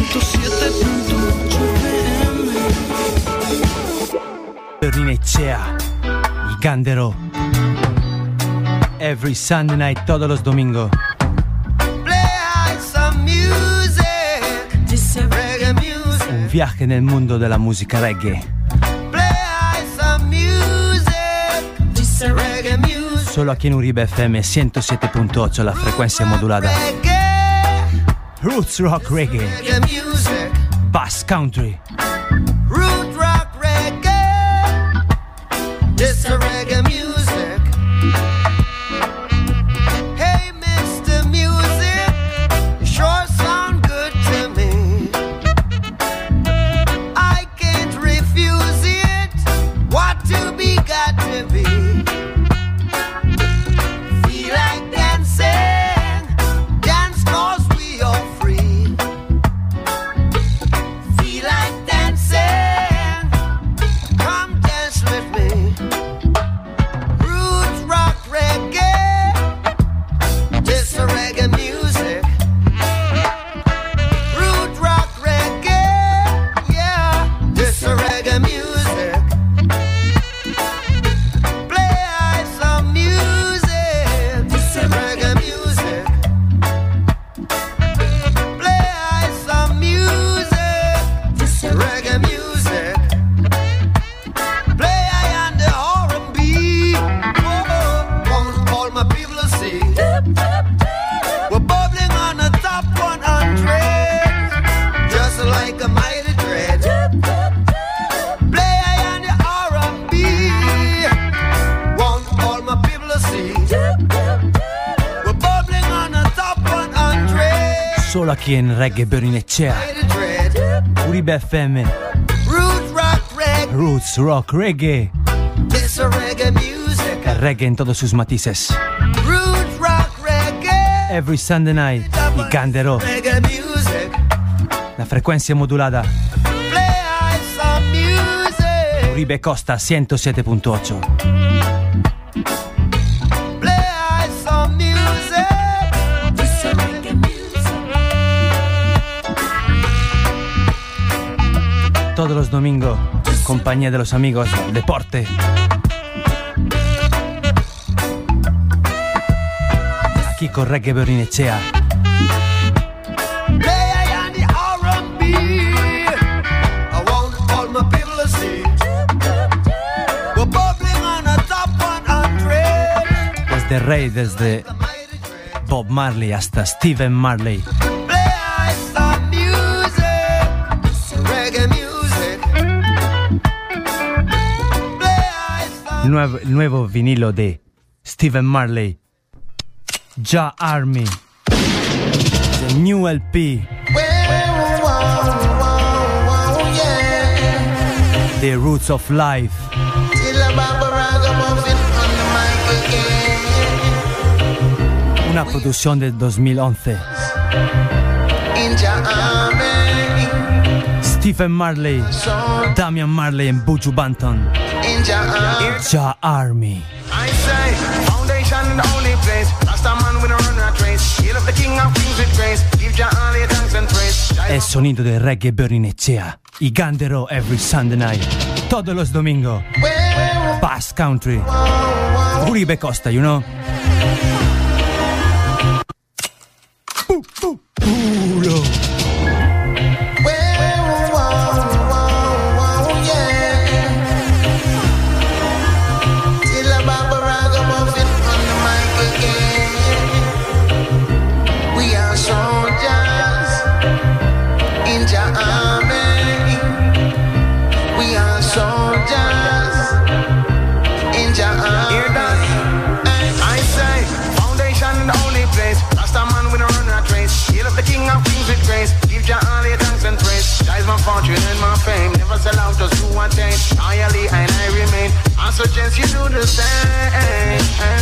107.8 FM. Berlinechea y Gandero. Every Sunday night, todos los domingos. Un viaje nel mondo della musica reggae. Solo aquí en Uribe FM 107.8, la frecuencia modulada. Roots Rock Reggae. Bass Country. Root rock reggae. This a reggae music. Hey, Mr. Music, you sure sound good to me. I can't refuse it. What to be, got to be. Feel like dancing. Dance 'cause we are free. Feel like dancing. Come dance with me. Roots rock reggae. This a reggae music. Root rock reggae. Yeah, this a reggae music. Play some music. This a reggae music. Play some music. This a reggae music. Play on the R&B. Want all my people to see. We're bubbling on the top 100, just like a mighty dread. Play on the R&B. Want all my people to see. We're bubbling on the top 100, Solo aquí en Reggae Berlinechea. mighty dread. Uribe FM. Root rock reggae. Roots Rock Reggae. This a reggae music. El reggae en todos sus matices. Root rock reggae. Every Sunday night, y Gandero. Reggae music. La frecuencia modulada. Play some music. Uribe Costa 107.8. Play some music. This a reggae music. Todos los domingos, compañía de los amigos, deporte. Aquí con Reggae Berlinechea. Play on the R&B. I want all my people to see. We're bubbling on the top 100. Desde Rey, desde Bob Marley hasta Stephen Marley. Play some music. Reggae music. Play some Nuevo vinilo de Stephen Marley. Ja Army. The new LP. The Roots of Life. Una producción del 2011. Stephen Marley, Damian Marley and Buju Banton. Ja Army. I say, foundation in the only place. Rasta man with a run rat race. Hail up the king of kings with grace. Give Jah all your thanks and praise. El sonido de Reggae Berlinechea. Y Gandero every Sunday night. Todos los domingos. Bass Country. Uribe Costa, you know. Puro. We are soldiers in Jah army. We are soldiers in Jah army. Hear that? I say, foundation in the only place. Rasta man with a run rat race. Hail up the king of kings with grace. Give Jah all your thanks and praise. That is my fortune and my fame. Never sell out, just do one thing. Loyally and I remain. I suggest you do the same.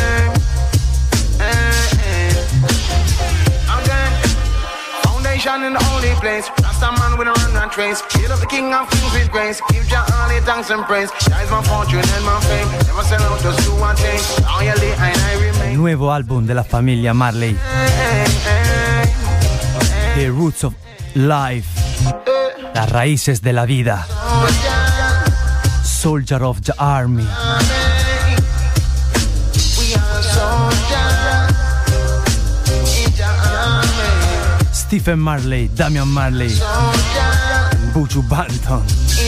Foundation in the only place. Rasta man with a run and trace. Hail up the king of kings with grace. Give Jah all your thanks and praise. That is my fortune and my fame. Never sell out, just do one thing. Loyally and I remain. Nuevo álbum de la familia Marley. The Roots of Life. Las raíces de la vida. Soldier of the Army. Stephen Marley, Damian Marley, Buju Banton.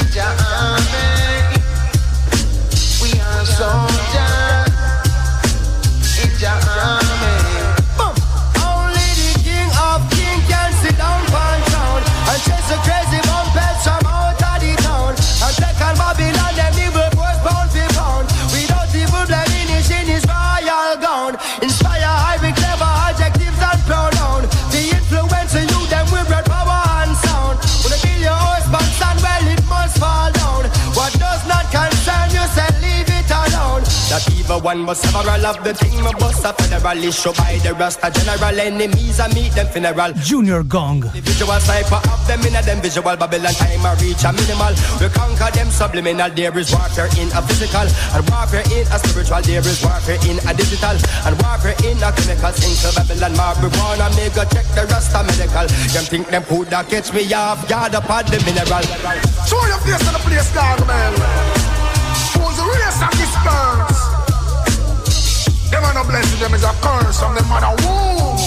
Only the king of kings can sit down one town and chase the crazy bumpers from out of the town and take on Babylon, them evil boys pound for pound without evil blemish in his royal gown. Inspire high with clever adjectives and pronoun. The influence of you, them with red power and sound. When they build your husband stand, well it must fall down. What does not concern you, say leave it alone. That evil one was several of the team of us a federal issue by the Rasta general. Enemies and meet them funeral. Junior Gong. The visual cipher of them in a them visual Babylon time I reach a minimal. We conquer them subliminal. There is warfare in a physical and warfare in a spiritual. There is warfare in a digital and warfare in a chemical. Into Babylon marijuana make go check the Rasta medical. Them think them coulda catch me off guard upon the mineral. Show your face in the place, dog, man. Who's the race of this curse? Them are no blessing, them is a curse from the mother womb.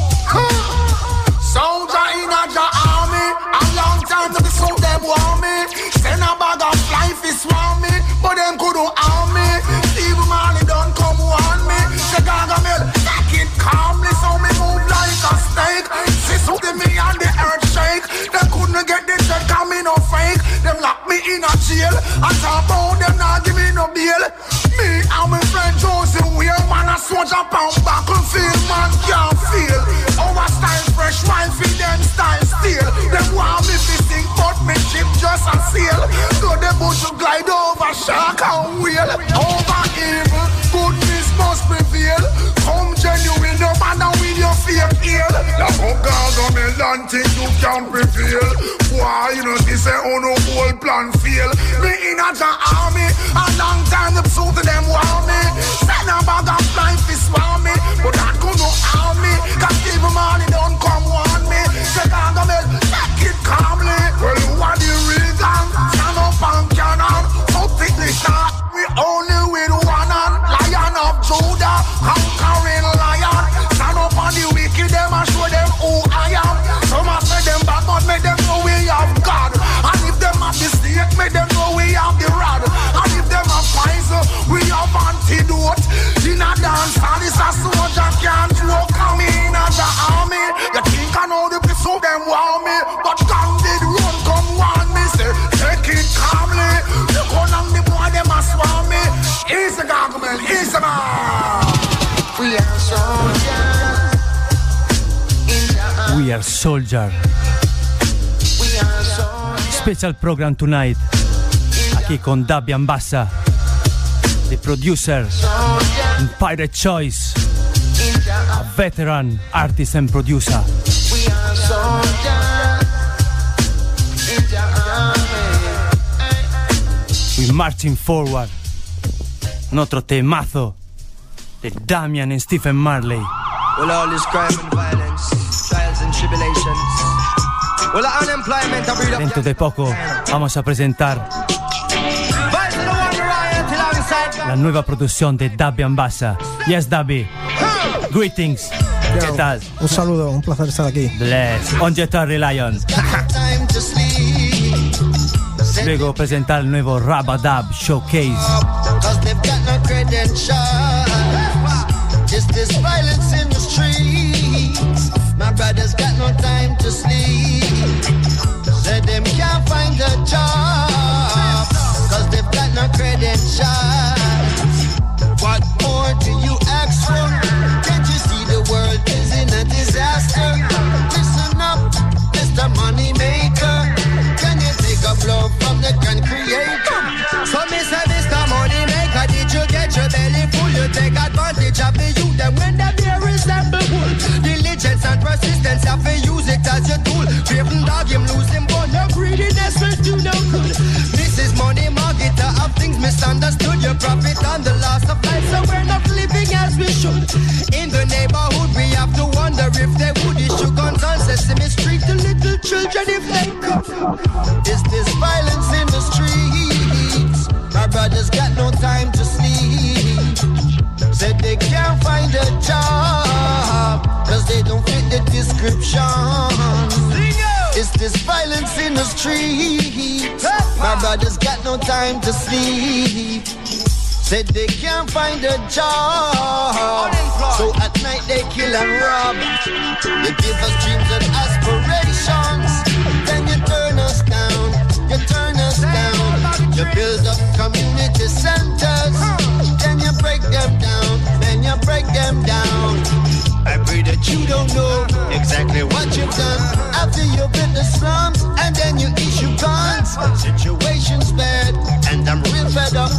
Soldier in a army, a long time to be so them want me. Send a bag of life is want me, but them couldn't harm me. Steve Marley don't come want me. Say Gargamel, take it calmly, so me move like a snake. See something me and the earth shake. They couldn't get the check, cause me no fake. Them lock me in a jail, and talk about them not give me no bail. Me and my friend Josie, we a man a soldier pound battlefield, man can't feel. Our style fresh, wine feed them style steel. Them want me to sing, but me ship just a sail. So them both to glide over shark and whale. Over evil, goodness must prevail. Come genuine, no matter with your fake heel. La Gargamel and think you can prevail. Why you know this say oh no whole plan fail. Me in a army, a long time the suit of them want me. Send a bag of life is want me, but that could no harm me. Cause people money don't come want me. Say Gargamel, take it calmly. Well you are the reason, stand up and cannon. So thick the shot, we only with one hand. Lion of Judah, conquering lion. Stand up on the wicked, them and show them who I am. Some a say them bad, but make them know we have God. And if them have the snake, make them know we have the rod. And if them have poison, we have antidote. In a dance, and it's a soldier can't throw. Come in as the army. You think I know the people them want me, but God did run, come want me. Say, take it calmly. Look how long the boy them a swarm me. Easy Gargamel, easy man. We are soldiers. We are soldier. We are soldiers. Special program tonight. Aquí con Dabian Bassa, the producer in Pirate Choice, a veteran artist and producer. We are soldiers. We're marching forward. Un otro temazo de Damian and Stephen Marley. Well, all this crime and violence, trials and tribulations. Well, unemployment, I breed up. Dentro de poco vamos a presentar la nueva producción de Dabian Bassa. Yes, Dabi. Greetings. ¿Qué tal? Un saludo, un placer estar aquí. Bless. On Jetari Lion. Luego presentar el nuevo Rabadab Showcase. Just this violence in the streets. My brothers got no time to sleep. Said them can't find a job, cause they've got no credentials. What more do you ask for? Can't you see the world is in a disaster? Listen up, Mr. Moneymaker. Can you take a blow from the grand creator? So Mr. Moneymaker, did you get your belly full? You take advantage of the youth, and when the beer resemble bull. Diligence and persistence, have to use it as your tool. Craven dog, him losing bone, no greediness will do no good. Mrs. Money Marketer of things misunderstood. Your profit on the loss of life, so we're not living as we should. In the neighborhood, we have to wonder if they would issue guns on Sesame Street to little children if they It's this violence in the streets. My brothers got no time to sleep. Said they can't find a job, cause they don't fit the description. It's this violence in the streets. My brothers got no time to sleep. Said they can't find a job, so at night they kill and rob. They give us dreams and aspirations, then you turn us down, you turn us down. You build up community centers, then you break them down, then you break them down. I pray that you don't know exactly what you've done after you built the slums and then you issue guns. Situation's bad and I'm real fed up.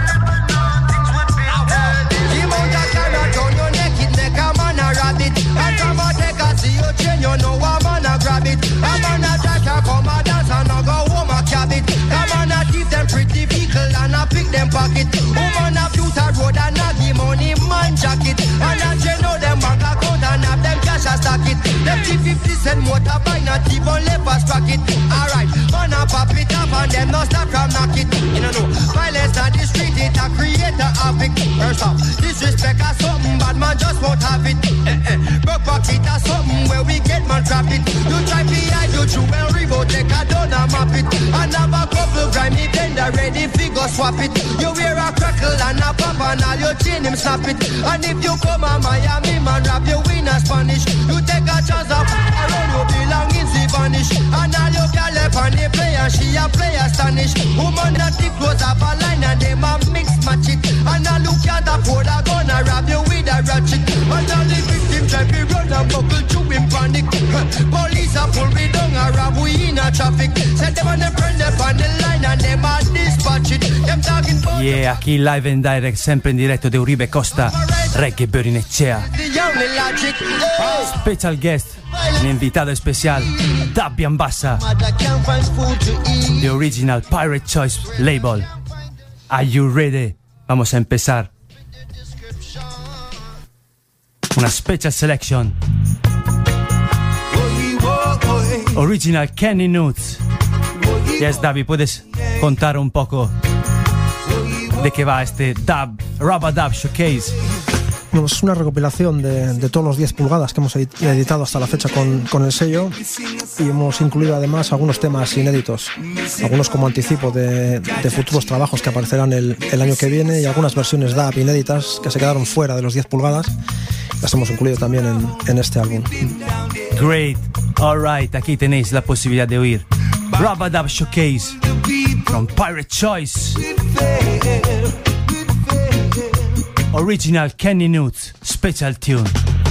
And come and take a see you chain, you know I'm gonna grab it. I'm gonna take a come and dance and I go home and cab it. Come on and give them pretty vehicle and I pick them pocket. Woman a few to road and I give money man jacket. And I you know them bank account and have them cash and stack it. Them 50 cent motor buy not even left a sprock it. Alright, man a pop it up and them no stop from knock it. You know, violence on the street it a create a havoc. First off, disrespect or something bad man just won't have it. Broke pocket or something where we get man trap it. You try behind you true and revolt take a down and map it. And have a couple grimy bender ready figure swap it. You wear a crackle and a pop and all your chain him snap it. And if you come a Miami man rap you win a Spanish. You take a chance of around you belong in the vanish. And all your gal up on the play and she a play astonish. Woman that the close up a line and them a mix match it. And I look at the pole a gun and rap you with a ratchet. And all the victim try to run and buckle to him panic. Police a pull me down and rob we in a traffic. Said them on the friend up on the line and them a dispatch it. Them talking about Yeah, aquí live and direct, sempre in diretto de Uribe Costa, Reggae Berinecea. the only logic. Special guest, un invitado especial, Dabby Ambassa, Mother can't find food to eat. the original Pirate Choice label. Are you ready? Vamos a empezar. Una special selection. Original Kenny Nudes. Yes, Dabby, ¿puedes contar un poco de qué va este Rubber Dub Showcase? Bueno, es una recopilación de todos los 10 pulgadas que hemos editado hasta la fecha con el sello, y hemos incluido además algunos temas inéditos, algunos como anticipo de futuros trabajos que aparecerán el año que viene, y algunas versiones dub inéditas que se quedaron fuera de los 10 pulgadas. Las hemos incluido también en este álbum. Great, alright, aquí tenéis la posibilidad de oír Rubber Dub Showcase from Pirate Choice. Original Kenny Nudes, special tune.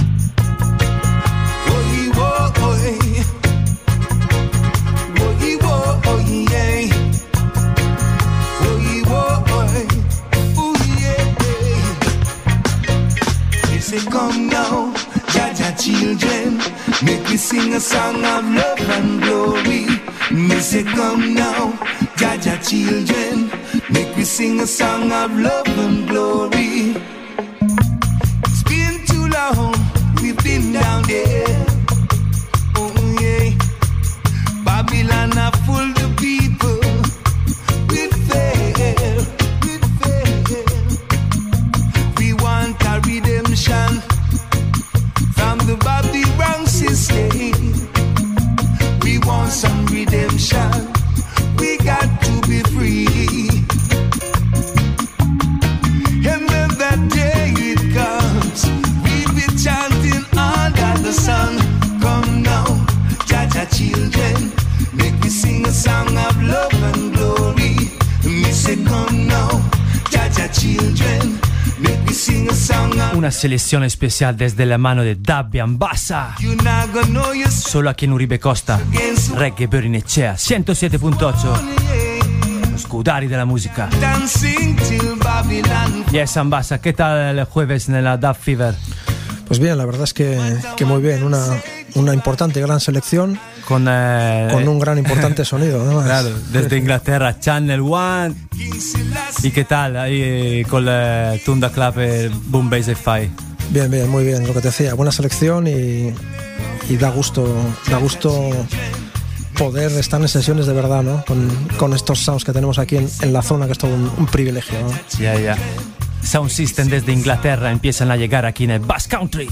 Come now, Jaja children, make me sing a song of love and glory. Me say come now, Jaja children, make me sing a song of love and glory. It's been too long, we've been down there. Oh yeah, Babylon are full of people with fear, with fear. We want a redemption from the Babylon system. We want some redemption. We got to be free. And when that day it comes, we'll be chanting under the sun. Come now, Jaja children, make me sing a song of love and glory. Me say come now, Jaja children, make me sing a song of Una selección especial desde la mano de Dabby Ambassa. you're not gonna know your Solo aquí en Uribe Costa, Reggae Berinecea 107.8, los Scudari de la música. dancing till Babylon. Yes, Ambassa, ¿qué tal el jueves en la Dub Fever? Pues bien, la verdad es que muy bien, una importante y gran selección Con un gran importante sonido, además. claro, desde Inglaterra, Channel One. ¿Y qué tal ahí con el Tunda Club, Boom Bass Fi? Bien, bien, muy bien, lo que te decía, buena selección y da gusto poder estar en sesiones de verdad, ¿no? Con estos sounds que tenemos aquí en la zona, que es todo un privilegio, ¿no? Ya. Sound System desde Inglaterra empiezan a llegar aquí en el Basque Country.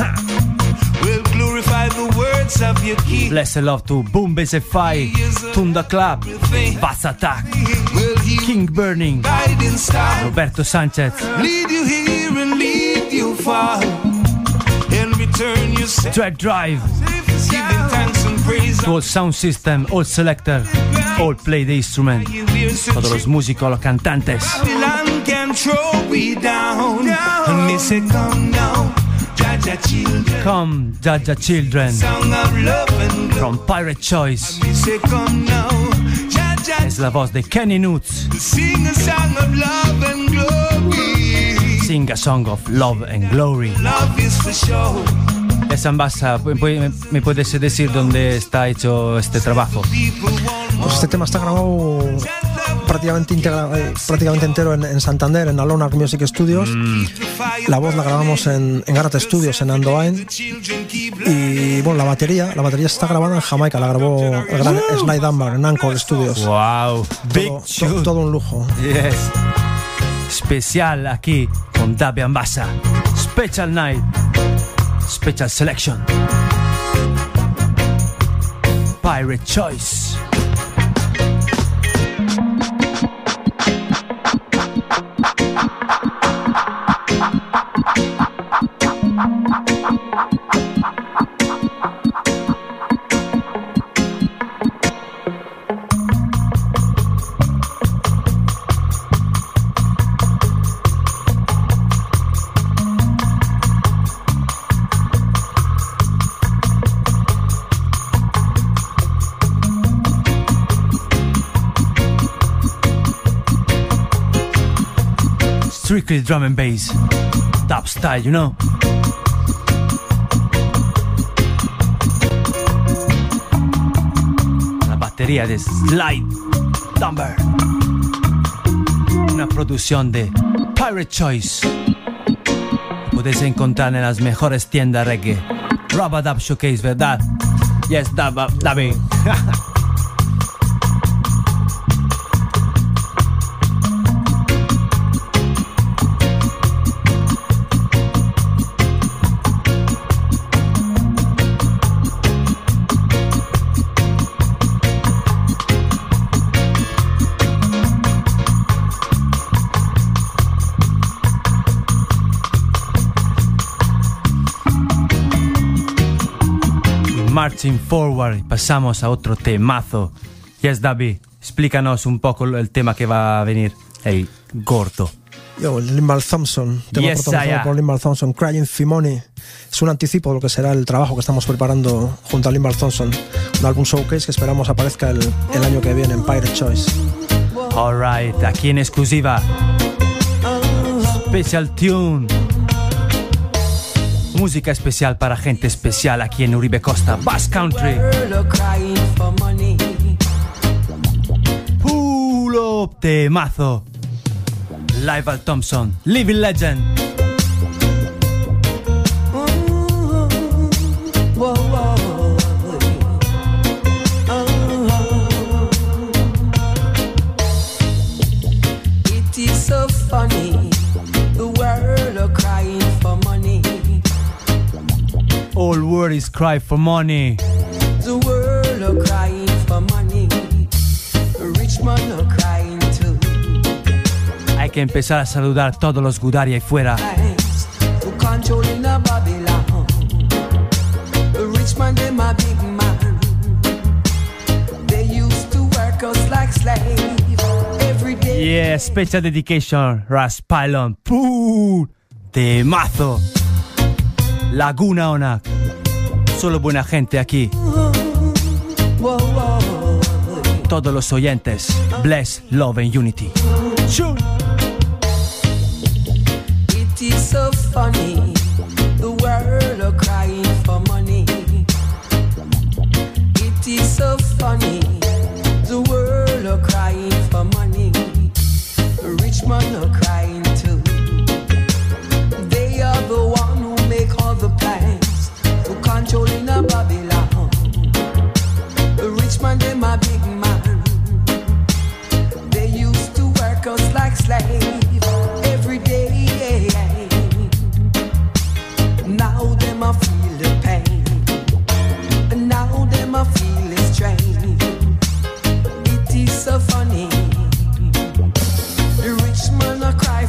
Blessed love to Boom Bassify, Tunda Club, Bass Attack, King Burning, Roberto Sanchez, Track Drive, all Sound System, all Selector, all play the instrument, todos los músicos, los cantantes. Come, Jaja Children, from Pirate Choice. Es la voz de Kenny Nuts. Sing a song of love and glory. Esa Ambassa, ¿me puedes decir dónde está hecho este trabajo? Pues este tema está grabado prácticamente entero en Santander, en Alona Music Studios. La voz la grabamos en Garate Studios, en Andoain. Y bueno, la batería está grabada en Jamaica, la grabó el gran Sly Dunbar en Anchor Studios. Wow, todo un lujo. Yes. Especial aquí con Dabby Ambassa. Special Night, Special Selection, Pirate Choice. Strictly drum and bass, top style, you know. La batería de Sly Dunbar, una producción de Pirate Choice. Podéis encontrar en las mejores tiendas reggae. Rubber Dub Showcase, ¿verdad? Yes, Dabby. Marching forward, pasamos a otro temazo. Yes, Dabby, explícanos un poco el tema que va a venir. El gordo. Yo, Limbal Thompson, tema protagonizado por Limbal Thompson, Crying for Money. Es un anticipo de lo que será el trabajo que estamos preparando junto a Limbal Thompson. Un álbum showcase que esperamos aparezca el año que viene en Pirate Choice. Alright, aquí en exclusiva. Special Tune. Música especial para gente especial aquí en Uribe Costa, Basque Country. Pull up temazo. Live al Thompson, Living Legend. It is so funny, the world are crying for money. All words cry for money. The world are crying for money. Rich man are crying too. Hay que empezar a saludar a todos los Gudari ahí fuera. To controlling a Babylon. Rich man, them a big man. They used to work us like slaves every day. Yeah, special dedication, Ras Pylon. Pull temazo. Laguna Onak. Solo buena gente aquí. Todos los oyentes. Bless, love and unity. Shoot. It is so funny. The world are crying for money. It is so funny. The world are crying for money. Rich man are crying too. They are the one who make all the plans to controlling a Babylon. The rich man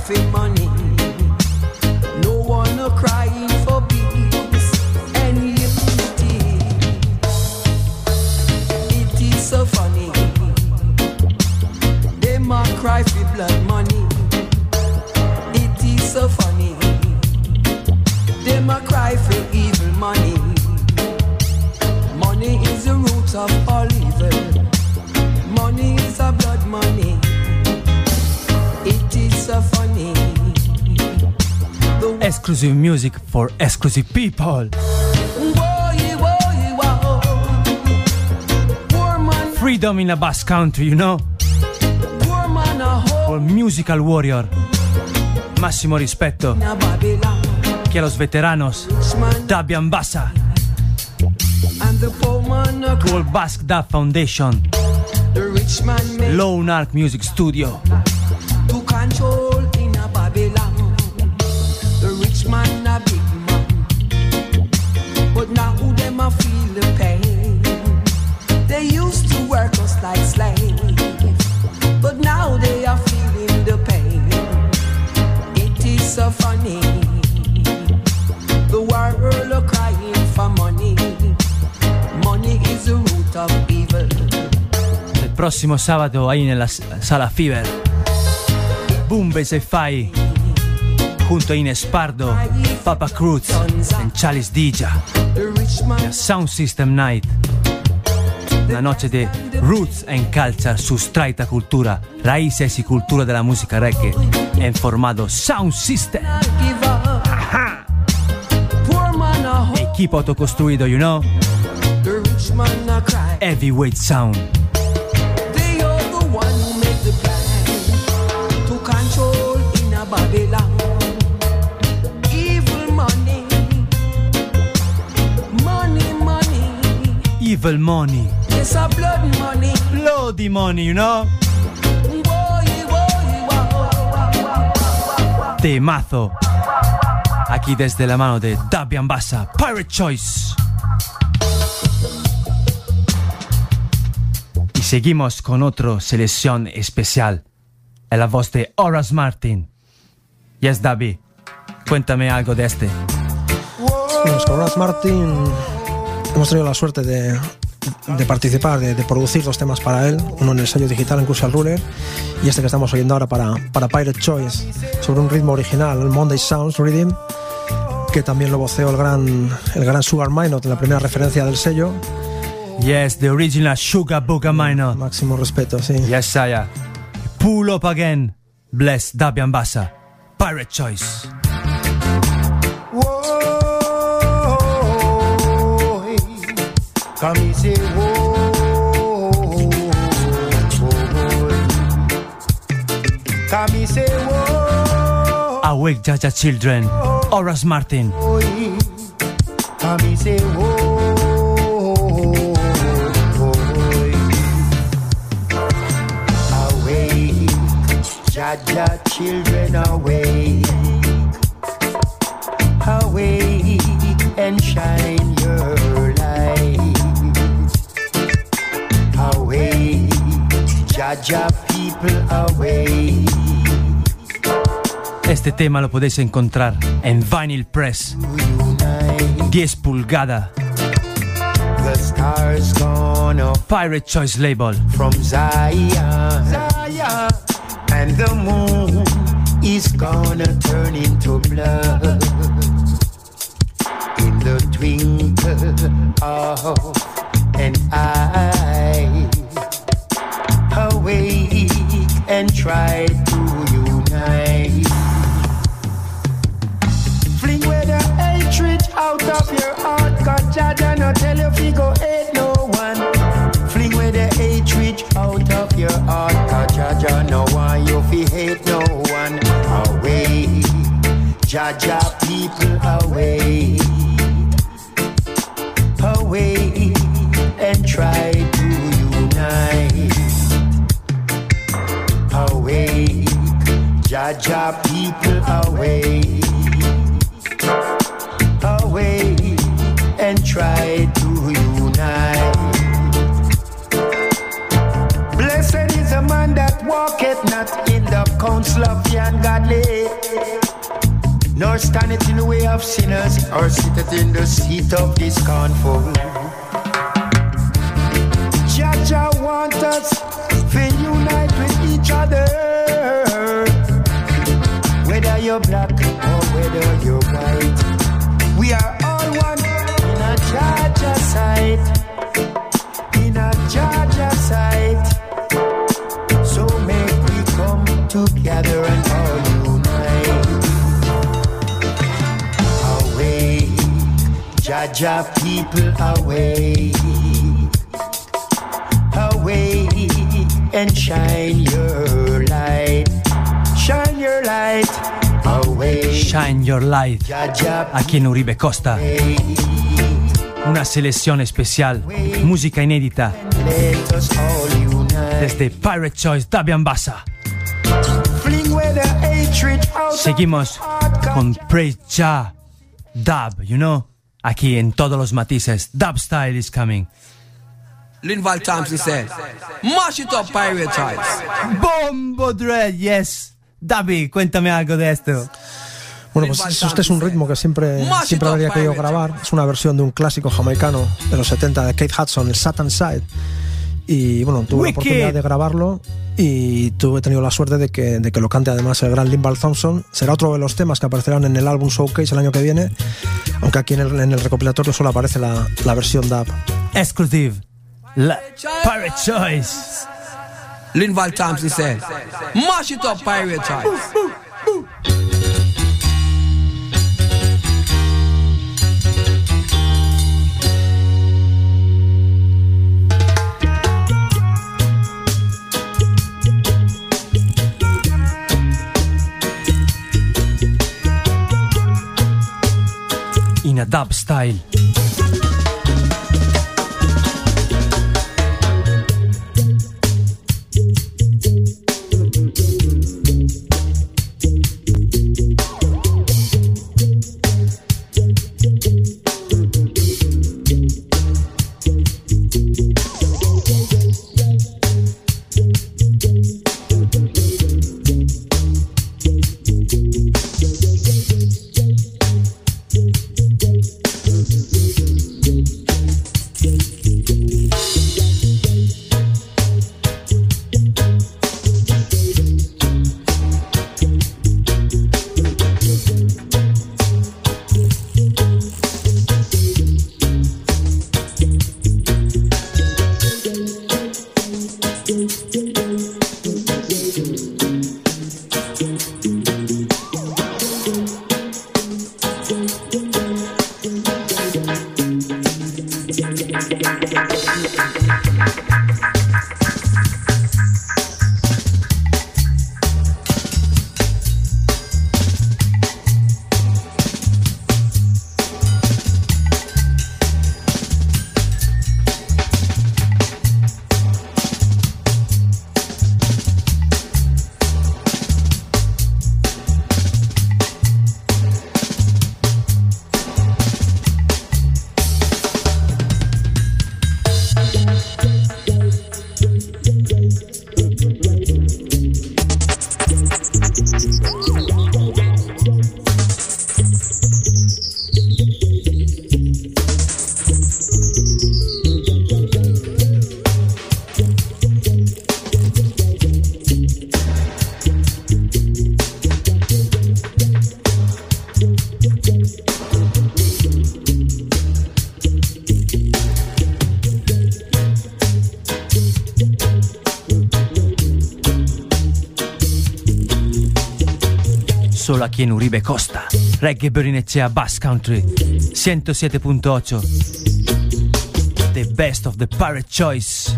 for money. No one no crying for peace and unity. It is so funny. Them a cry for blood money. It is so funny. Them a cry for evil money. Money is the root of all evil. Money is a blood money. It is so funny. Exclusive music for exclusive people. Freedom in a Basque country, you know? For musical warrior. Massimo rispetto. Que a los veteranos. Dabian Bassa. World Basque Dub Foundation. Lone Ark Music Studio. To control in a Babylon. The rich man a big man. But now them a feel the pain. They used to work us like slaves. But now they are feeling the pain. It is so funny. The world are crying for money. Money is the root of evil. El próximo sábado ahí en la Sala Fever. Bumbes e Fai. Junto a Ines Pardo, Papa Cruz en Chalice Dija. Sound System Night. Una noche de roots and culture, sustraita cultura, raíces y cultura de la música reggae en formado Sound System. Ajá. Equipo autoconstruido, you know? Heavyweight sound. They are the one who made the plan to control in a Babylon. Evil money. Money, money. Evil money. It's a blood money. Bloody money, you know? Temazo. Aquí desde la mano de Dabian Bassa, Pirate Choice. Y seguimos con otra selección especial. En la voz de Horace Martin. Yes, Dabi. Cuéntame algo de este. Pues con Horace Martin hemos tenido la suerte de participar, de producir dos temas para él, uno en el sello digital en Crucial Ruler y este que estamos oyendo ahora para Pirate Choice, sobre un ritmo original, el Monday Sounds Rhythm, que también lo voceó el gran Sugar Minot en la primera referencia del sello. Yes, the original Sugar Booga Minot. Máximo respeto, sí. Yes, Saya. Pull up again. Bless Dabian Bassa, Pirate Choice. Come and say, whoa, come and say, whoa. Awake Jaja Children, Horace Martin. Come and say, whoa, awake, Jaja Children, awake, awake and shine your light. Away, Jaja people away. Este tema lo podéis encontrar en Vinyl Press, 10 pulgadas, The stars gonna Pirate Choice label. from Zion, Zion, and the moon is gonna turn into blood in the twinkle of an eye. Awake and try to unite. Fling away the hatred out of your heart, 'cause Jaja no tell you fi go hate no one. Fling away the hatred out of your heart, 'cause Jaja no want you fi hate no one. Away, Jaja people away, away and try to unite. Away, Jaja people away, away and try to unite. Blessed is the man that walketh not in the counsel of the ungodly, nor stand it in the way of sinners, or sit it in the seat of the scornful. Jah want us to unite with each other, whether you're black or whether you're white. We are all one in a Jah sight, in a Jah sight. So make we come together and all unite. Awake, Jah people, awake. Awake and shine your light. Shine your light. Awake. Shine Your Light, aquí en Uribe Costa. Una selección especial, música inédita desde Pirate Choice, Dabian Bassa. Seguimos con Praise Jah Dub, you know, aquí en todos los matices. Dub style is coming. Linval Thompson said, mash it up, Pirate Choice. Bombo Dread, yes. Dabi, cuéntame algo de esto. Bueno, pues este es un ritmo que siempre habría querido grabar. Es una versión de un clásico jamaicano de los 70 de Kate Hudson, el Satan's Side. Y bueno, tuve la oportunidad de grabarlo y he tenido la suerte de que lo cante además el gran Linval Thompson. Será otro de los temas que aparecerán en el álbum Showcase el año que viene, aunque aquí en el recopilatorio solo aparece la versión dub. Exclusive, Pirate Choice. Linval Thompson said, mash it up, Pirate Choice. In a dub style. Solo aquí en Uribe Costa, Reggae Berinechea Bass Country 107.8. The best of the Pirate Choice.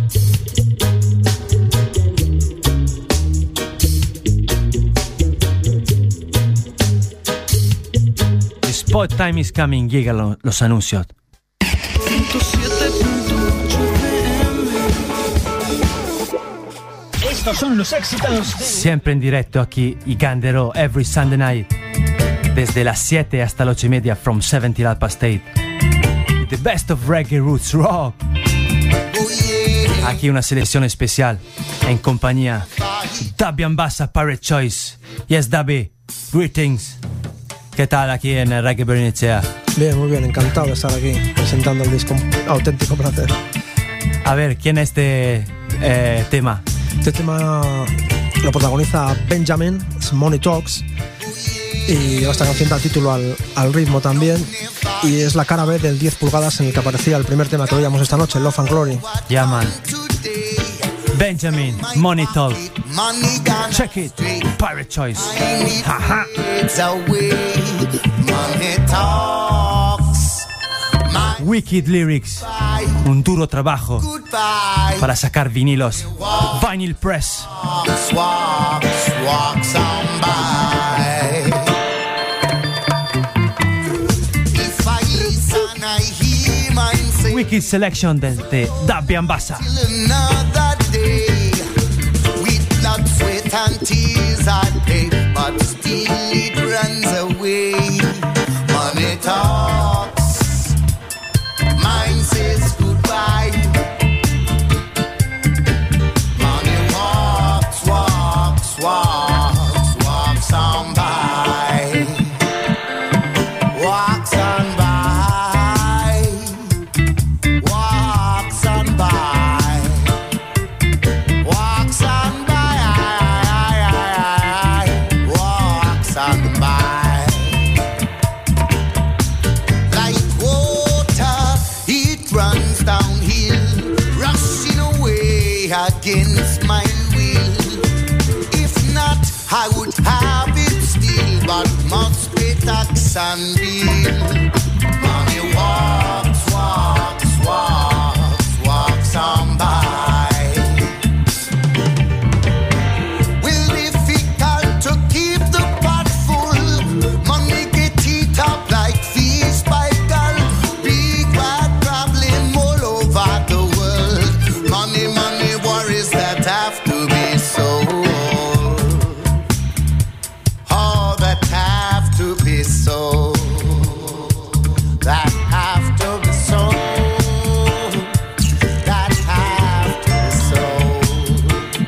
The spot time is coming, llegan los anuncios. Estos son los éxitos. Siempre en directo aquí y Gandero every Sunday night. Desde las 7 hasta las 8:30 from 7 till Alpa State. The best of reggae roots rock. Aquí una selección especial en compañía Dabian Bassa, Pirate Choice. Yes, Dabi, greetings. ¿Qué tal aquí en el Reggae Bernicea? Bien, muy bien, encantado de estar aquí presentando el disco. Auténtico placer. A ver, ¿quién es este tema? Este tema lo protagoniza Benjamin, es Money Talks, y esta canción da título al ritmo también, y es la cara B del 10 pulgadas en el que aparecía el primer tema que oíamos esta noche, Love and Glory. Yeah, man. Benjamin, Money Talk. Check it, Pirate Choice. Haha. Wicked Lyrics, un duro trabajo para sacar vinilos. Vinyl Press. Wicked Selection de Dabian Bassa. Blood, sweat and tears I pay, but still it runs away. Money talks, mine says goodbye. Money walks, walks, walks, walks on by. Walks on by. Walks on by. Walks on by. Against my will. If not, I would have it still, but must pay tax and bill. Money walks, walks, walks, walks on by. Well, difficult to keep the pot full. Money get eat up like fish by gal. Big bad problem all over the world. Money, money, worries that have to be sold. Oh, that have to be sold. That have to be sold. That have to be sold.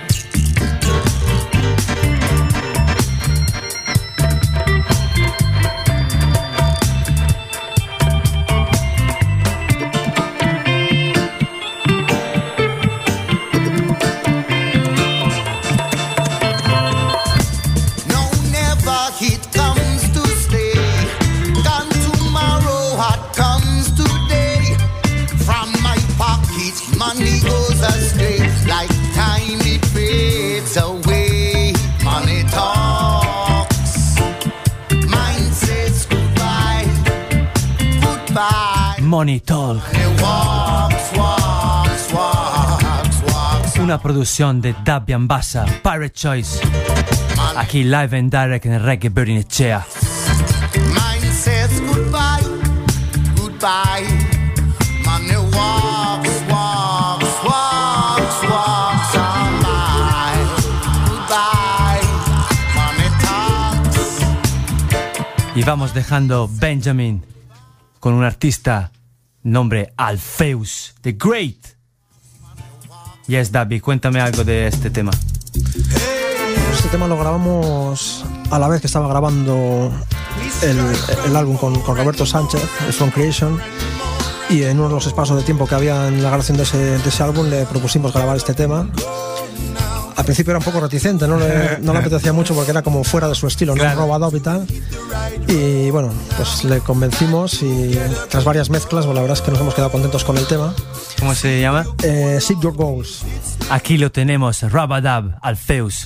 No, never it comes to stay. Gone tomorrow, what comes today? From my pocket, money goes astray. Like time it fades away. Money talks. Mine says goodbye. Goodbye. Money Talk. Money walks, walks, walks, walks. Una producción de Dabian Bassa, Pirate Choice. Aquí live and direct en el Reggae Bernicea. Mine says goodbye, goodbye. Money walks, walks, walks, walks on by. Goodbye, money talks. Y vamos dejando Benjamin con un artista nombre Alpheus, The Great. Yes, Dabi, cuéntame algo de este tema. Este tema lo grabamos a la vez que estaba grabando el álbum con Roberto Sánchez, el From Creation, y en uno de los espacios de tiempo que había en la grabación de ese álbum le propusimos grabar este tema. Al principio era un poco reticente, no le apetecía mucho porque era como fuera de su estilo, claro, ¿no? Robado y tal. Y bueno, pues le convencimos y tras varias mezclas, bueno, la verdad es que nos hemos quedado contentos con el tema. ¿Cómo se llama? Seek Your Goals. Aquí lo tenemos, Rabadab, Alpheus.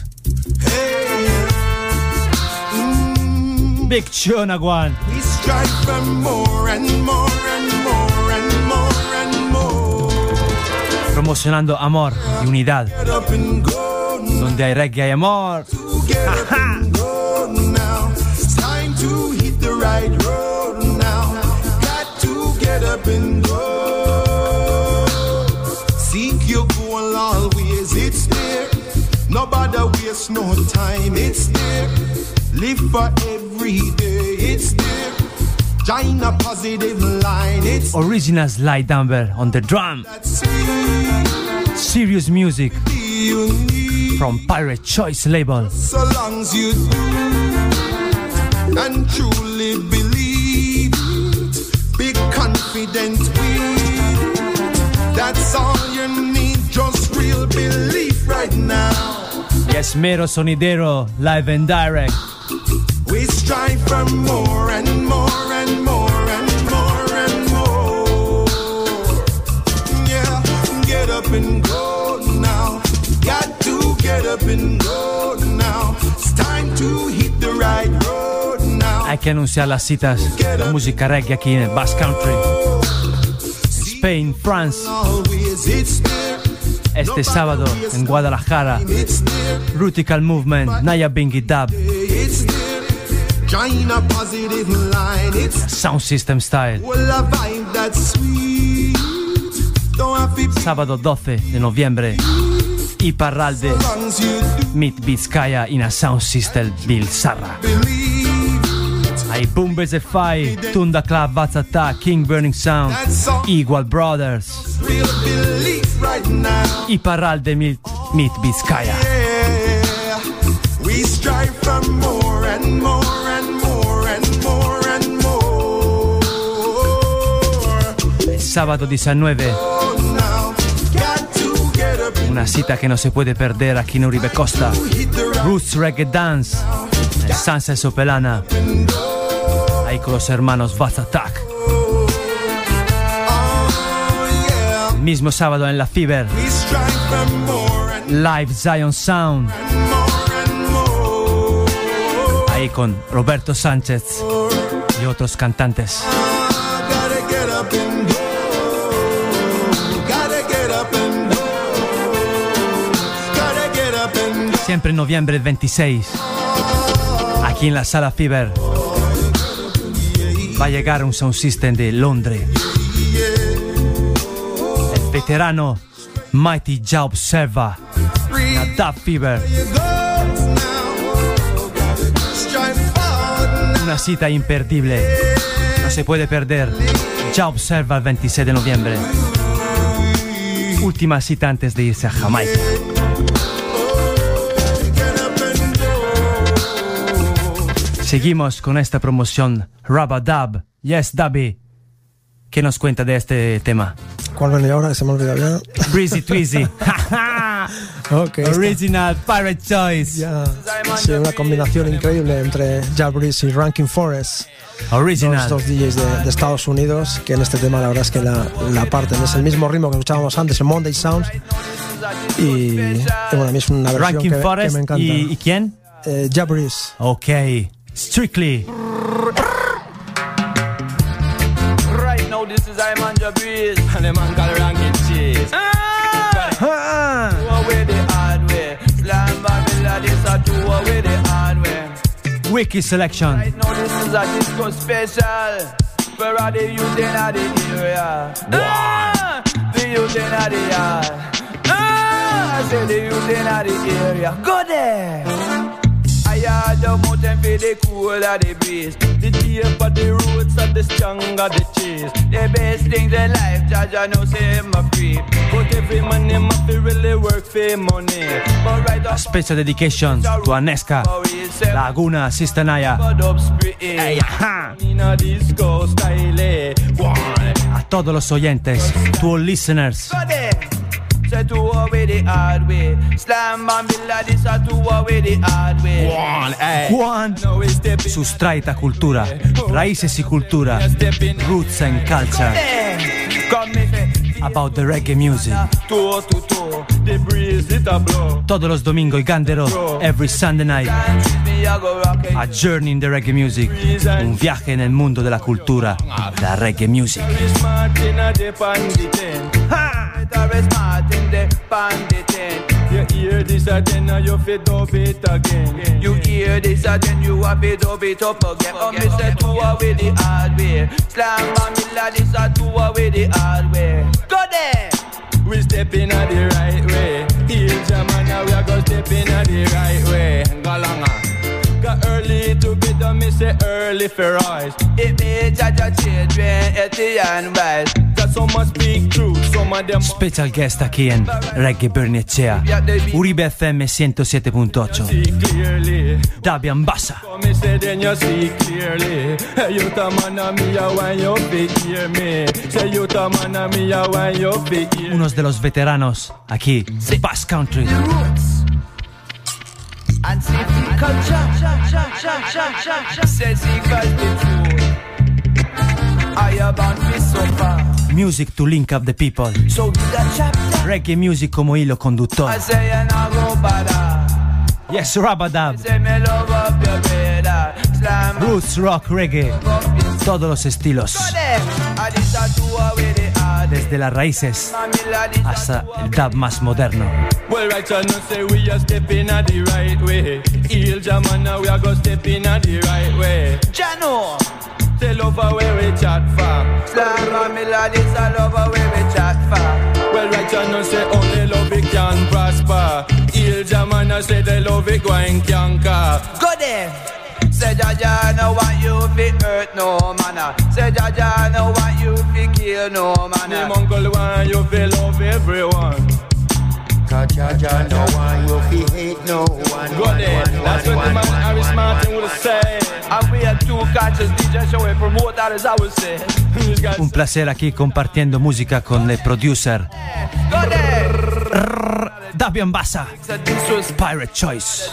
Big Chonagwan. We strive for more and more and more and more and more. Promocionando amor y unidad. Get up and go now. Donde hay reggae hay amor. Get up and go now. It's time to hit the right road now. Got to get up and go. Seek your goal always, it's there. Nobody waste no time, it's there. Live for every day, it's there. Join a positive line, it's Original Slide Dumber on the drum. that's it. Serious music. Be you need. From Pirate Choice label. So long as you do and truly believe, be confident with. That's all you need, just real belief right now. Yes, Mero Sonidero, live and direct. We strive for more and more and more and more and more. Yeah, get up and go now. Got to get up and go now. It's time to hit the right road now. Hay que anunciar las citas de música reggae aquí en el Basque Country. Spain, France. Este sábado en Guadalajara, Rutical Movement, Naya Bingy Dub, Sound System Style. Sábado 12 de noviembre, Iparralde, Meet Vizcaya in a Sound System Bill Sarra. Hay Boombe Fai, Tunda Club, Vazata, King Burning Sound, Igual Brothers. Iparralde Meet Vizcaya. We strive for more and more and more and more and more. El sábado 19, una cita que no se puede perder aquí en Uribe Costa. Roots Reggae Dance en Sansa Sopelana. Ahí con los hermanos Vaz Attack. El mismo sábado en La Fever, Live Zion Sound. Ahí con Roberto Sánchez y otros cantantes. Siempre en noviembre 26, aquí en la Sala Fever, va a llegar un sound system de Londres. El veterano Mighty Jah Observa, la Dub Fever. Una cita imperdible, no se puede perder. Jah Observa el 26 de noviembre. Última cita antes de irse a Jamaica. Seguimos con esta promoción Rabba Dub. Yes, Dubby. ¿Qué nos cuenta de este tema? ¿Cuál venía ahora? Que se me ha olvidado ya. Breezy Tweezy. Okay, Original Pirate Choice. Ya, sí, una combinación increíble entre Jah Breeze y Ranking Forest. Original. Dos DJs de Estados Unidos, que en este tema la verdad es que la parten. Es el mismo ritmo que escuchábamos antes, el Monday Sounds. Y bueno, a mí es una versión Ranking que Forest me encanta. ¿Y quién? Jah Breeze. Ok. Strictly. Right now this is I'm on Jah Breeze and the man called Ranking Cheese. Two away the hard way. Slam Babylon, this a two away the hard way. Wiki selection. Right now this is a disco special. Where are the youth in the area? The youth in the area. I say the youth in the area. Go there. I had the mountain for the cool of the breeze. The tape of the roots of the strong of the cheese. The best things in life, Jaja know say I'm free. But every man him have to really work for money. But right A special dedication to Anesca, Laguna, Sister Naya. Hey, disco style. A todos los oyentes, to all listeners. Say two away the hard way. Slam Bambilla, this a two away the hard way. Juan, sustraita cultura, raíces y cultura, roots and culture. About the reggae music. Todos los domingos, Gandero, every Sunday night. A journey in the reggae music. Un viaje en el mundo de la cultura, la reggae music. You hear this again and you fit dub it again. You hear this again, you have to dub it up again. Oh, me say two away the hard way. Slam Bambilla, this a two away the hard way. Go there. We step in the right way. Heal Jamana, we are gonna step in the right way. Galanga. Got early to be me say early for rise. It made Jaja children at the and wise. Just Special guest aquí en Reggae Bernicea, Uribe FM 107.8. Dabian Bassa. Unos de los veteranos aquí, Bass Country. And see the culture says he got the food. I have on me so far. Music to link up the people. So we got chapter. Reggae music como hilo conductor. I say and I go bada. Yes, Rabadab. Say me love up your bed. Slam. Roots, rock, reggae. Todos los estilos. Desde las raíces hasta el dub más moderno. Well, right now say we are stepping at the right way. Il Jamana, we are go stepping at the right way. Jano, tell over where we chat from. Slam and melodies all over where we chat from. Well, right now say only love it can prosper. Il Jamana say the love it going canker. Go there. Say Jaja no want you fi hurt no manna. Say Jaja no want you fi kill no manna. Me uncle want you fi love everyone. Cause Jaja no want you fi hate no one. Go there, that's what the man Harris Martin would say. And we are two conscious DJs, so we promote that as I would say. Un placer aquí compartiendo música con el producer Go there. Dabian Bassa. Pirate Choice.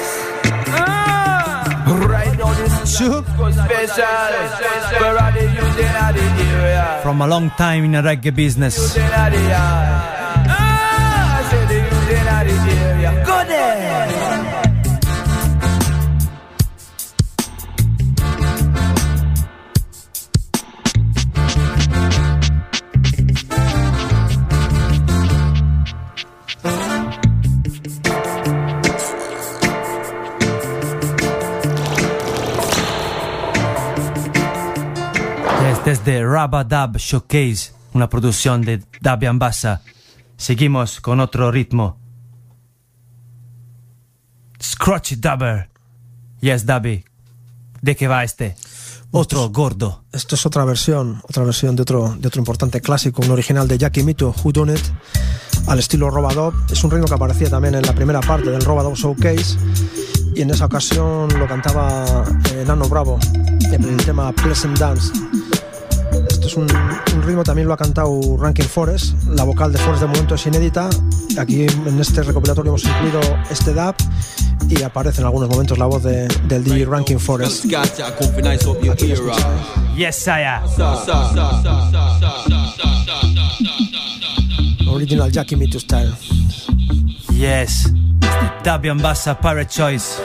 Right now this is Sure. special. Where are they using at the area? From a long time in the reggae business. Using at the area. I say they using at the area. Go there. Desde Rabadab Showcase, una producción de Dabian Bassa. Seguimos con otro ritmo. Scratchy Dubber. Yes, Dabi. ¿De qué va este? Otro gordo. Esto es otra versión de otro importante clásico, un original de Jackie Mito, Who Done It, al estilo Robadub. Es un ritmo que aparecía también en la primera parte del Robadub Showcase, y en esa ocasión lo cantaba Nano Bravo en el tema Pleasant Dance. Esto es un ritmo, también lo ha cantado Ranking Forest. La vocal de Forest de momento es inédita. Aquí en este recopilatorio hemos incluido este dub y aparece en algunos momentos la voz del DJ Ranking Forest. Yes, Saya. Original Jackie Mito style. Yes. Dabian Bassa, Pirate Choice.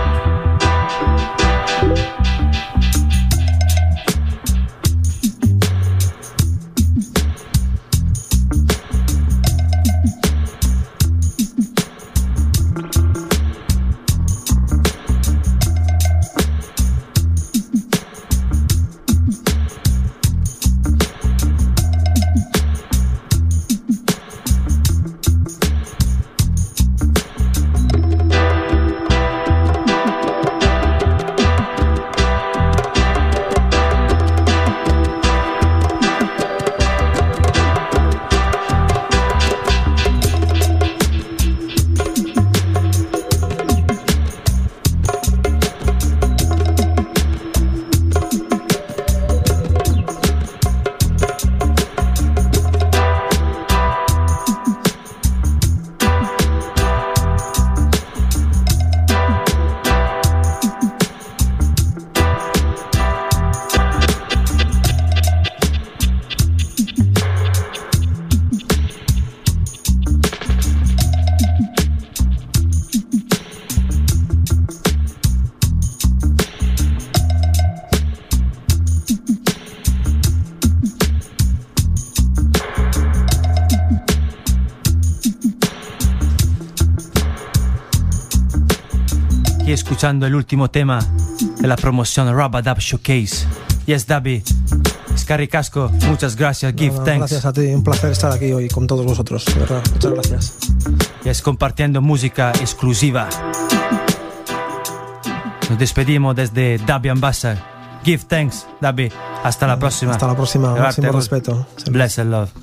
Escuchando el último tema de la promoción Rabadab Showcase. Yes, Dabi. Scarricasco, muchas gracias. Give thanks. Gracias a ti, un placer estar aquí hoy con todos vosotros, de verdad. Muchas gracias. Yes, compartiendo música exclusiva. Nos despedimos desde Dabian Bassa Give thanks, Dabby. Hasta la próxima. Hasta la próxima. Máximo respeto. Bless and love.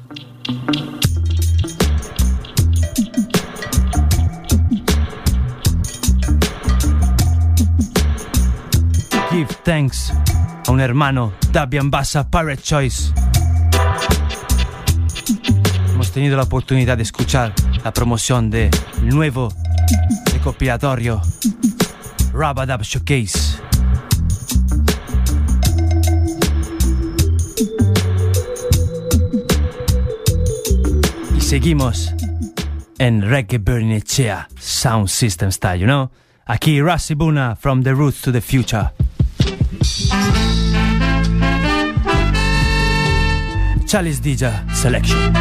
Give thanks a un hermano, Dabby Ambassa, Pirate Choice. Hemos tenido la oportunidad de escuchar la promoción del nuevo recopilatorio Rabadab Showcase. Y seguimos en Reggae Bernicea Sound System Style, you know? Aquí Ras Ibuna, From the Roots to the Future. Chalice Dija Selection.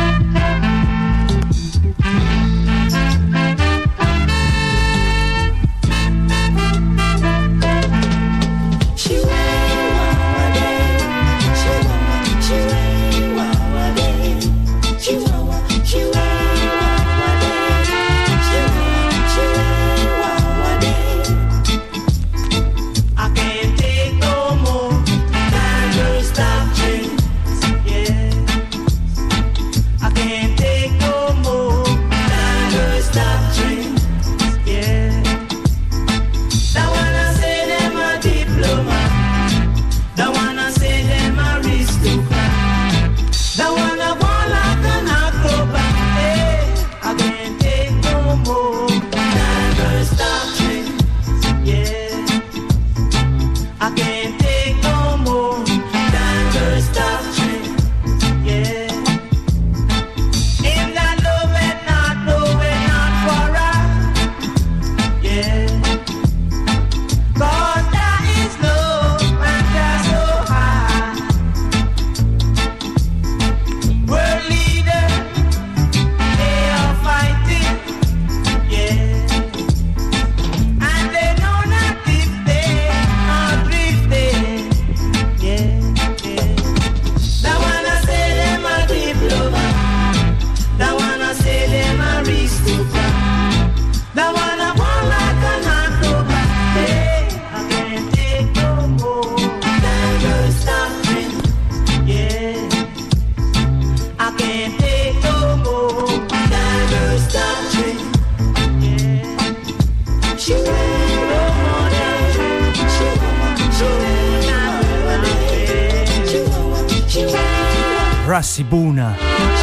Ras Ibuna,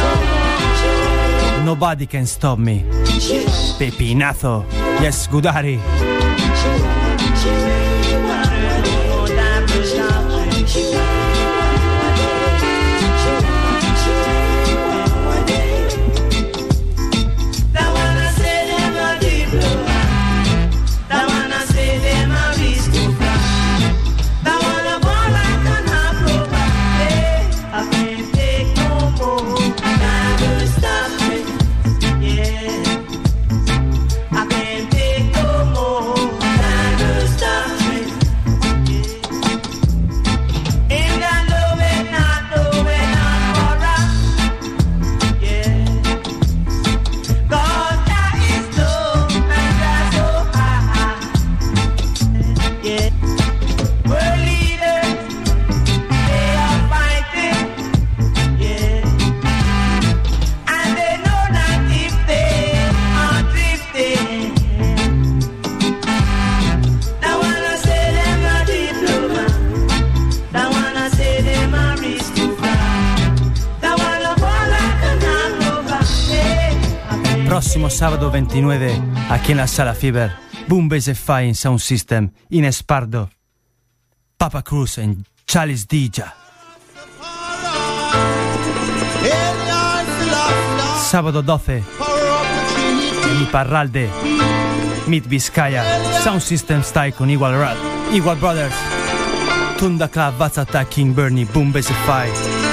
Nobody Can Stop Me, Pepinazo, Yes Gudari. Próximo sábado 29, aquí en la Sala Fever, Boom Bass Fire Sound System, Ines Pardo, Papa Cruz en Chalice Dija. Sábado 12, en Iparralde, Mid Vizcaya, Sound System Style con Igual Brothers, Tunda Club, Vaz Attack, King Bernie, Boom Bass Fire.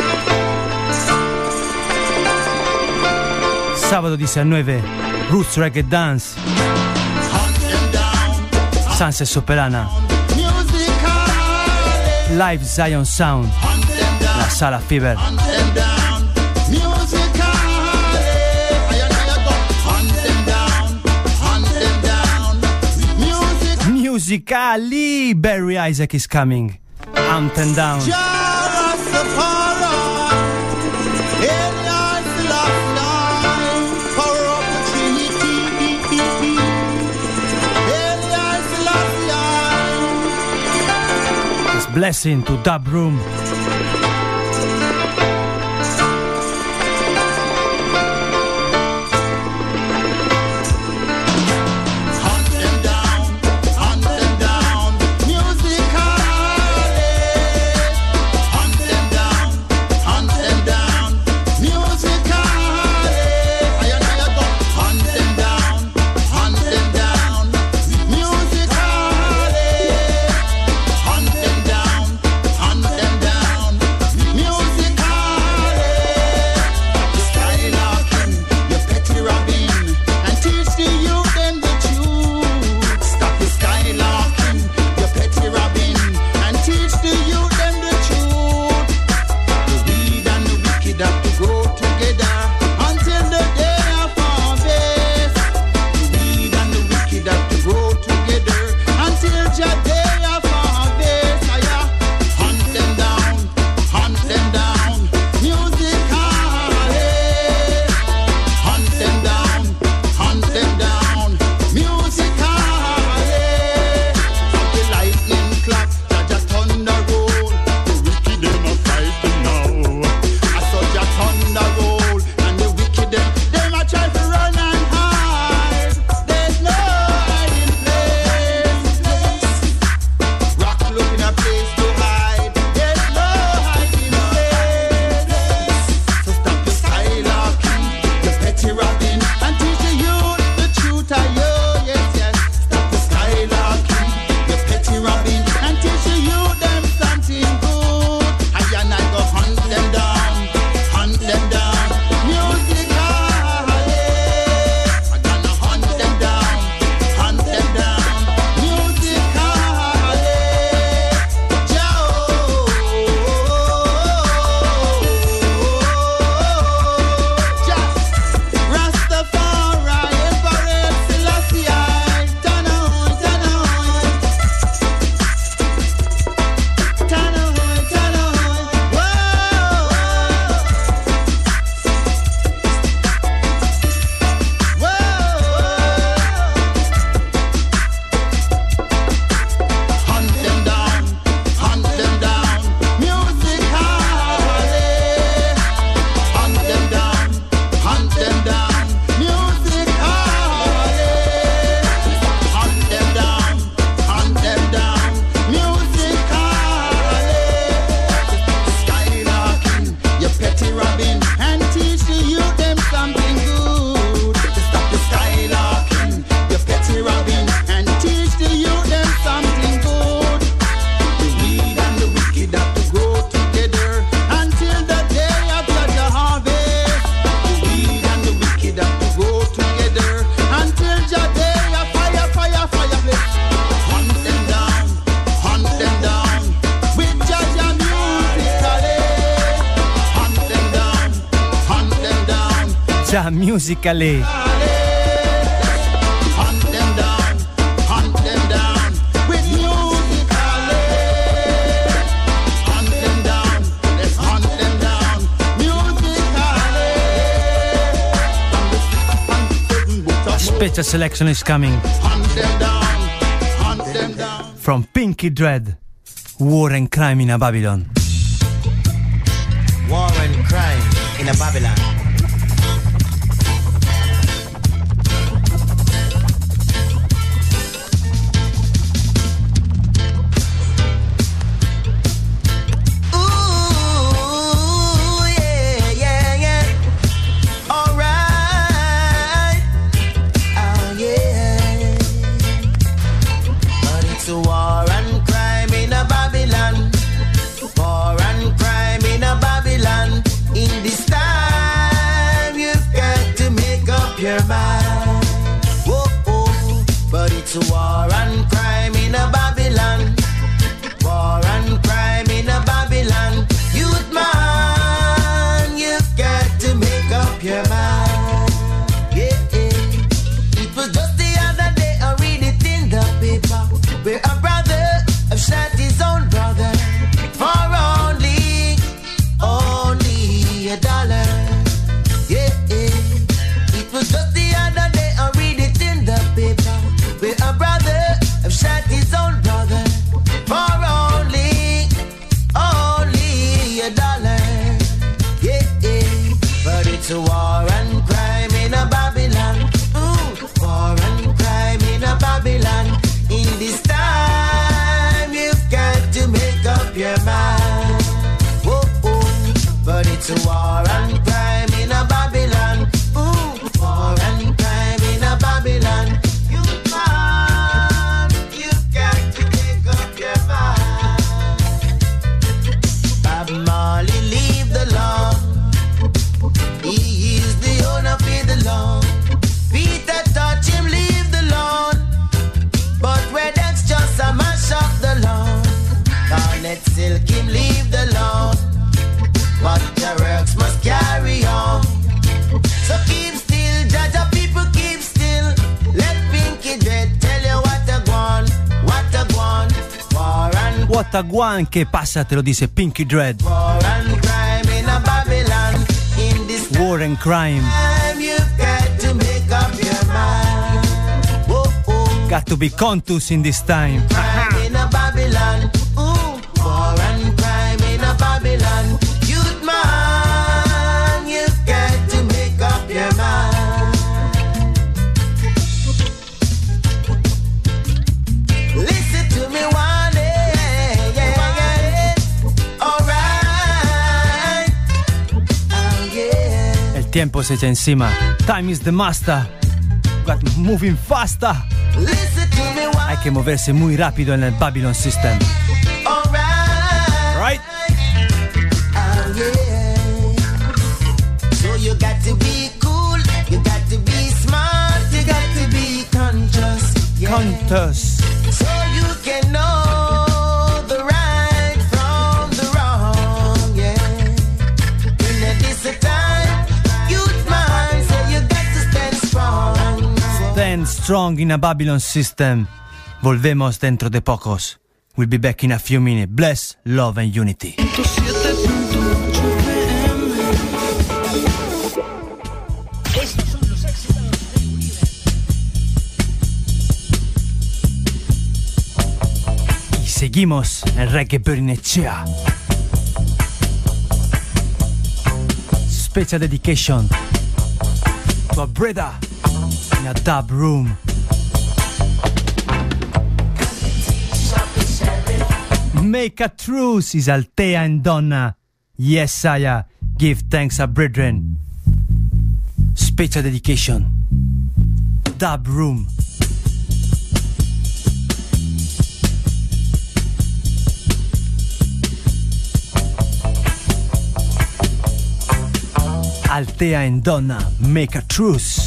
Sábado 19, Roots Reggae Dance, Sunset Sopelana, Live Zion Sound, la Sala Fever. Musically, Barry Isaac is coming. Up and Down. It's Blessing to Dub Room. Musically. A special selection is coming from Pinky Dread, War and Crime in a Babylon. War and crime in a Babylon. War and crime in a Babylon. War and crime in a Babylon. Youth man, you've got to make up your mind. Yeah, yeah. It was just the other day I read it in the paper where a brother shot his own brother. Guan che passa, te lo dice Pinky Dread. War and crime in a Babylon. In this War and crime. time you've got to make up your mind. Whoa, oh. Got to be conscious in this time. Crime in a Babylon. Ooh, war and crime in a Babylon. Youth man, you've got to make up your mind. Listen to me one day, yeah. Alright, oh yeah. El tiempo se echa encima. Time is the master. Got moving faster. Listen to me one. Hay que moverse muy rápido en el Babylon System. Alright, Right? oh yeah. So you got to be cool, you got to be smart, you got to be conscious, yeah. Conscious. So you can know the right from the wrong, yeah. In this time, youth man, so you got to stand strong. Stand strong in a Babylon System. Volvemos dentro de pocos. We'll be back in a few minutes. Bless, love and unity. Y seguimos en Reggae Bernicea. Special dedication to a brother in a dub room. Make a truce is Altea and Donna. Yesaya, give thanks a brethren. Special dedication. Dub room. Altea and Donna, make a truce.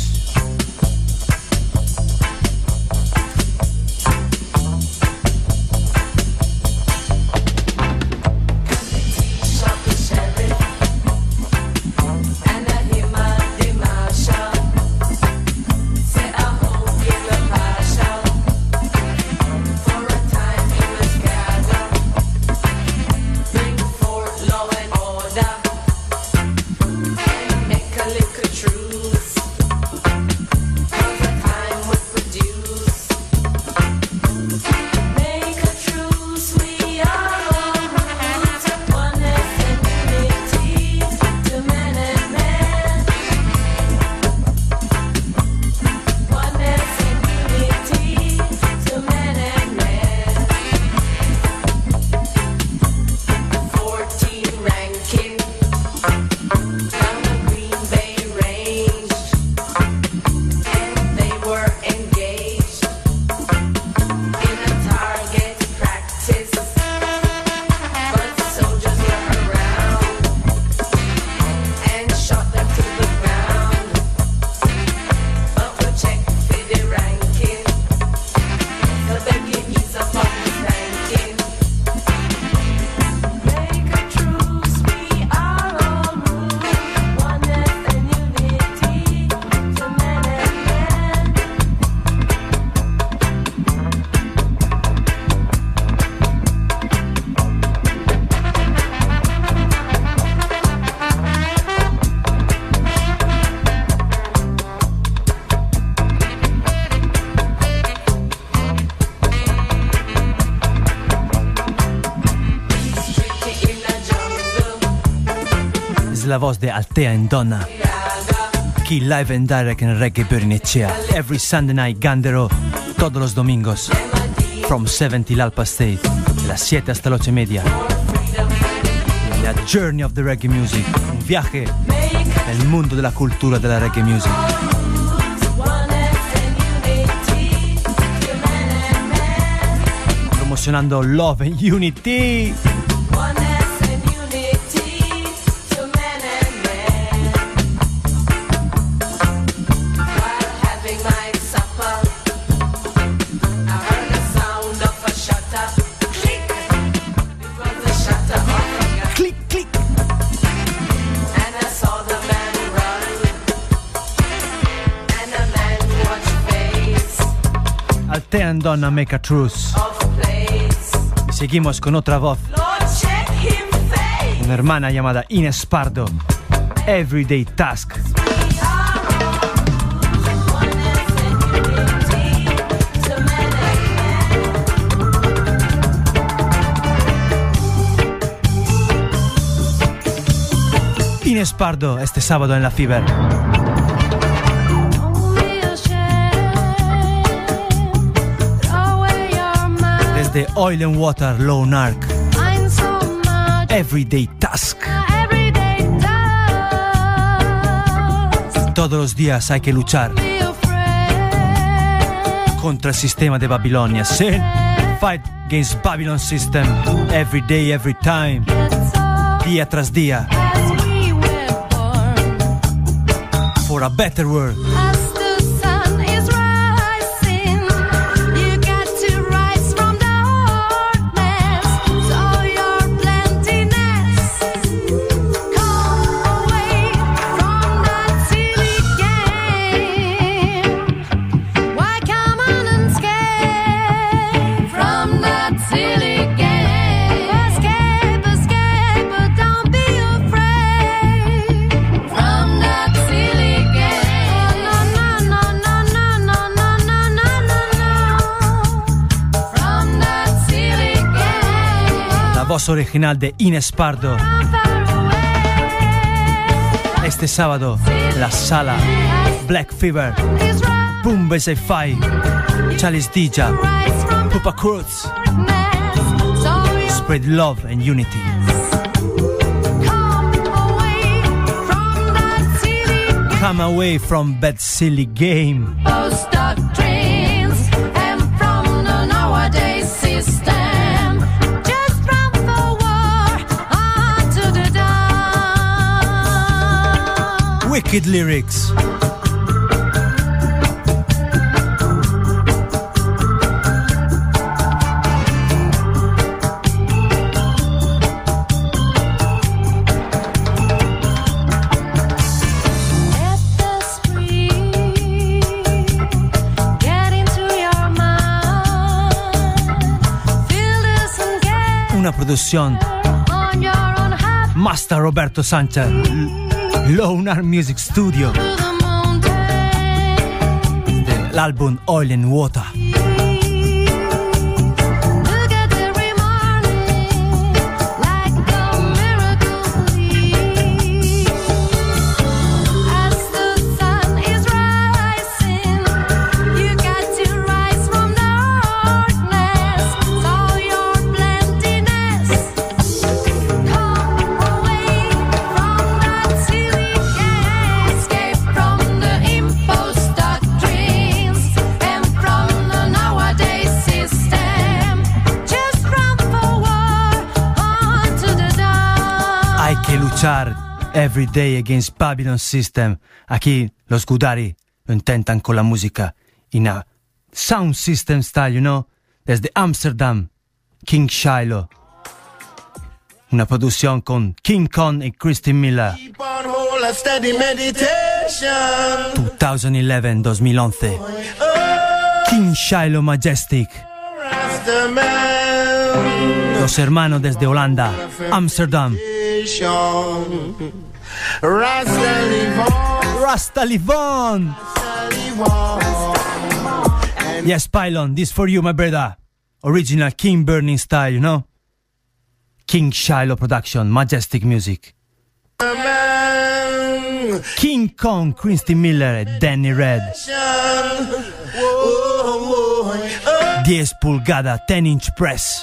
La voz de Altea and Donna. Aquí live and direct en Reggae Bernicea. Every Sunday night, Gandero, todos los domingos. From 7 till Alpa State. De las 7 hasta las 8:30. La Journey of the Reggae Music. Un viaje nel mondo della cultura della Reggae Music. Promozionando Love and Unity. Altea and Donna, make a truce. Seguimos con otra voz. Una hermana llamada Ines Pardo. Everyday Task. Ines Pardo este sábado en la Fever. Desde Oil and Water, Lone Ark. Everyday Task. Todos los días hay que luchar contra el sistema de Babilonia. Sí. Fight against Babylon system. Every day, every time. Día tras día. For a better world. Voz original de Ines Pardo. Este sábado en la sala Black Fever. Boom Bass-Fi, Chalice Dija, Papa Cruz. Spread love and unity. Come away from that silly game. Wicked lyrics. Una produzione Master Roberto Sanchez, Lone Ark Music Studio, dell'album Oil and Water. Every day against Babylon system. Aquí los Gudari lo intentan con la música in a sound system style, you know, desde Amsterdam, King Shiloh. Una producción con King Kong y Christine Miller. 2011. King Shiloh Majestic. Los hermanos desde Holanda, Amsterdam. Rasta Livon. Yes, Pylon, this for you, my brother. Original King Burning style, you know? King Shiloh production, majestic music. King Kong, Christine Miller e Danny Red. 10 pulgada, 10-inch press.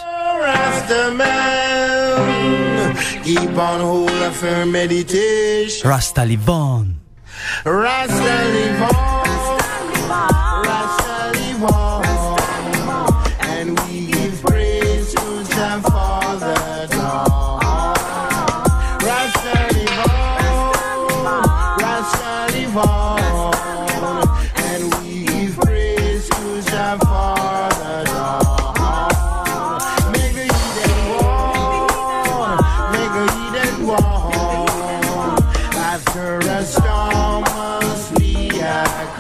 Keep on hold of her meditation. Rasta Livon. Rasta Livon. Rasta Livon. And we give praise to the Father God. Rasta Livon. Rasta Livon. And we give praise to the Father God. After a storm must be a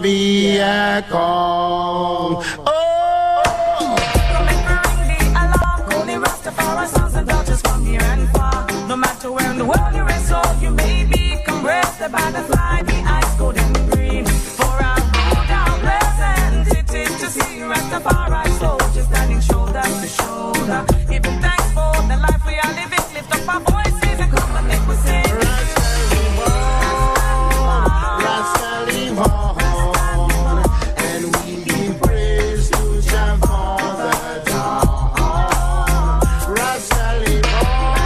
vehicle. No matter where in the world you rest, so you may be compressed by the fly, the ice golden green. For I'll go down pleasant city to see Rastafari soldiers standing shoulder to shoulder. Giving thanks for the life we are living, lift up our voices and come and make we sing. Rasta live on, and we give praise to Jah for the dawn. Rasta live on.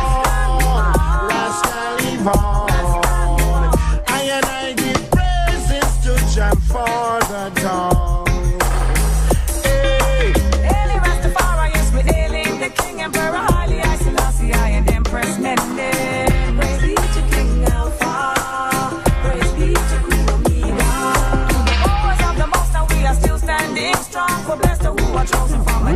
I and I give praises to Jah for the dawn. Hey, Haile Rastafari, yes, we're hailing the King Emperor Haile Selassie, I and Empress Mene. Praise be to King Alpha, praise be to Queen Omega. To the followers of the Most High, we are still standing strong. For blessed who are chosen from a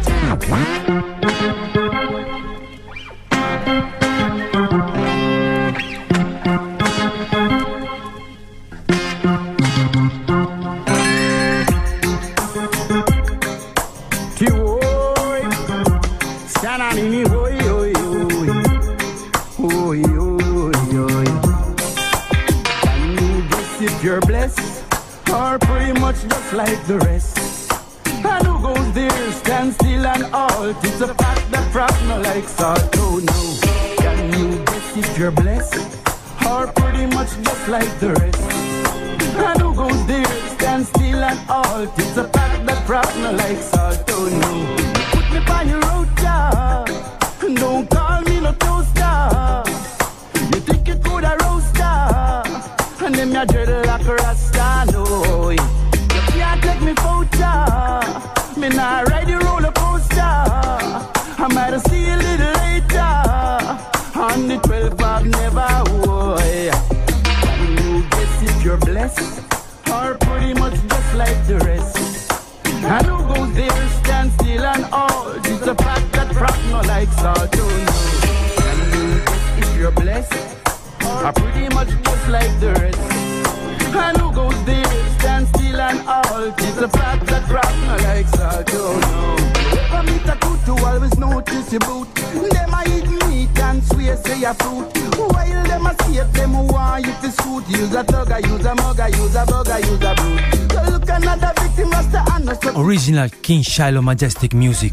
you're blessed, or pretty much just like the rest. And who goes there, stand still and halt. It's a fact that frost no like salt. Oh no, can you guess if you're blessed, or pretty much just like the rest? And who goes there, stand still and halt. It's a fact that frost no like salt. Oh no, put me on your road, don't call me no toaster. You think you could a roaster, and them ya dread like a rasta, no. You can't take me photo, me nah ride the roller coaster. I might see you a little later, on the 12th of never, boy. Can you guess if you're blessed, or pretty much just like the rest? And who goes there, stand still and all. It's a fact that rock no like salt, oh no. Can you guess if you're blessed, or pretty much just like the rest? And who goes there, stand still and all. It's a fact that rock no like salt, oh no. If I meet a good to always notice your boot. Them a eat meat and swear say a fruit. While them a skate, them who want you to suit. Use a thug, use a mug, use a bug, use a brute. So look another victim, Rasta and Original King Shiloh Majestic Music.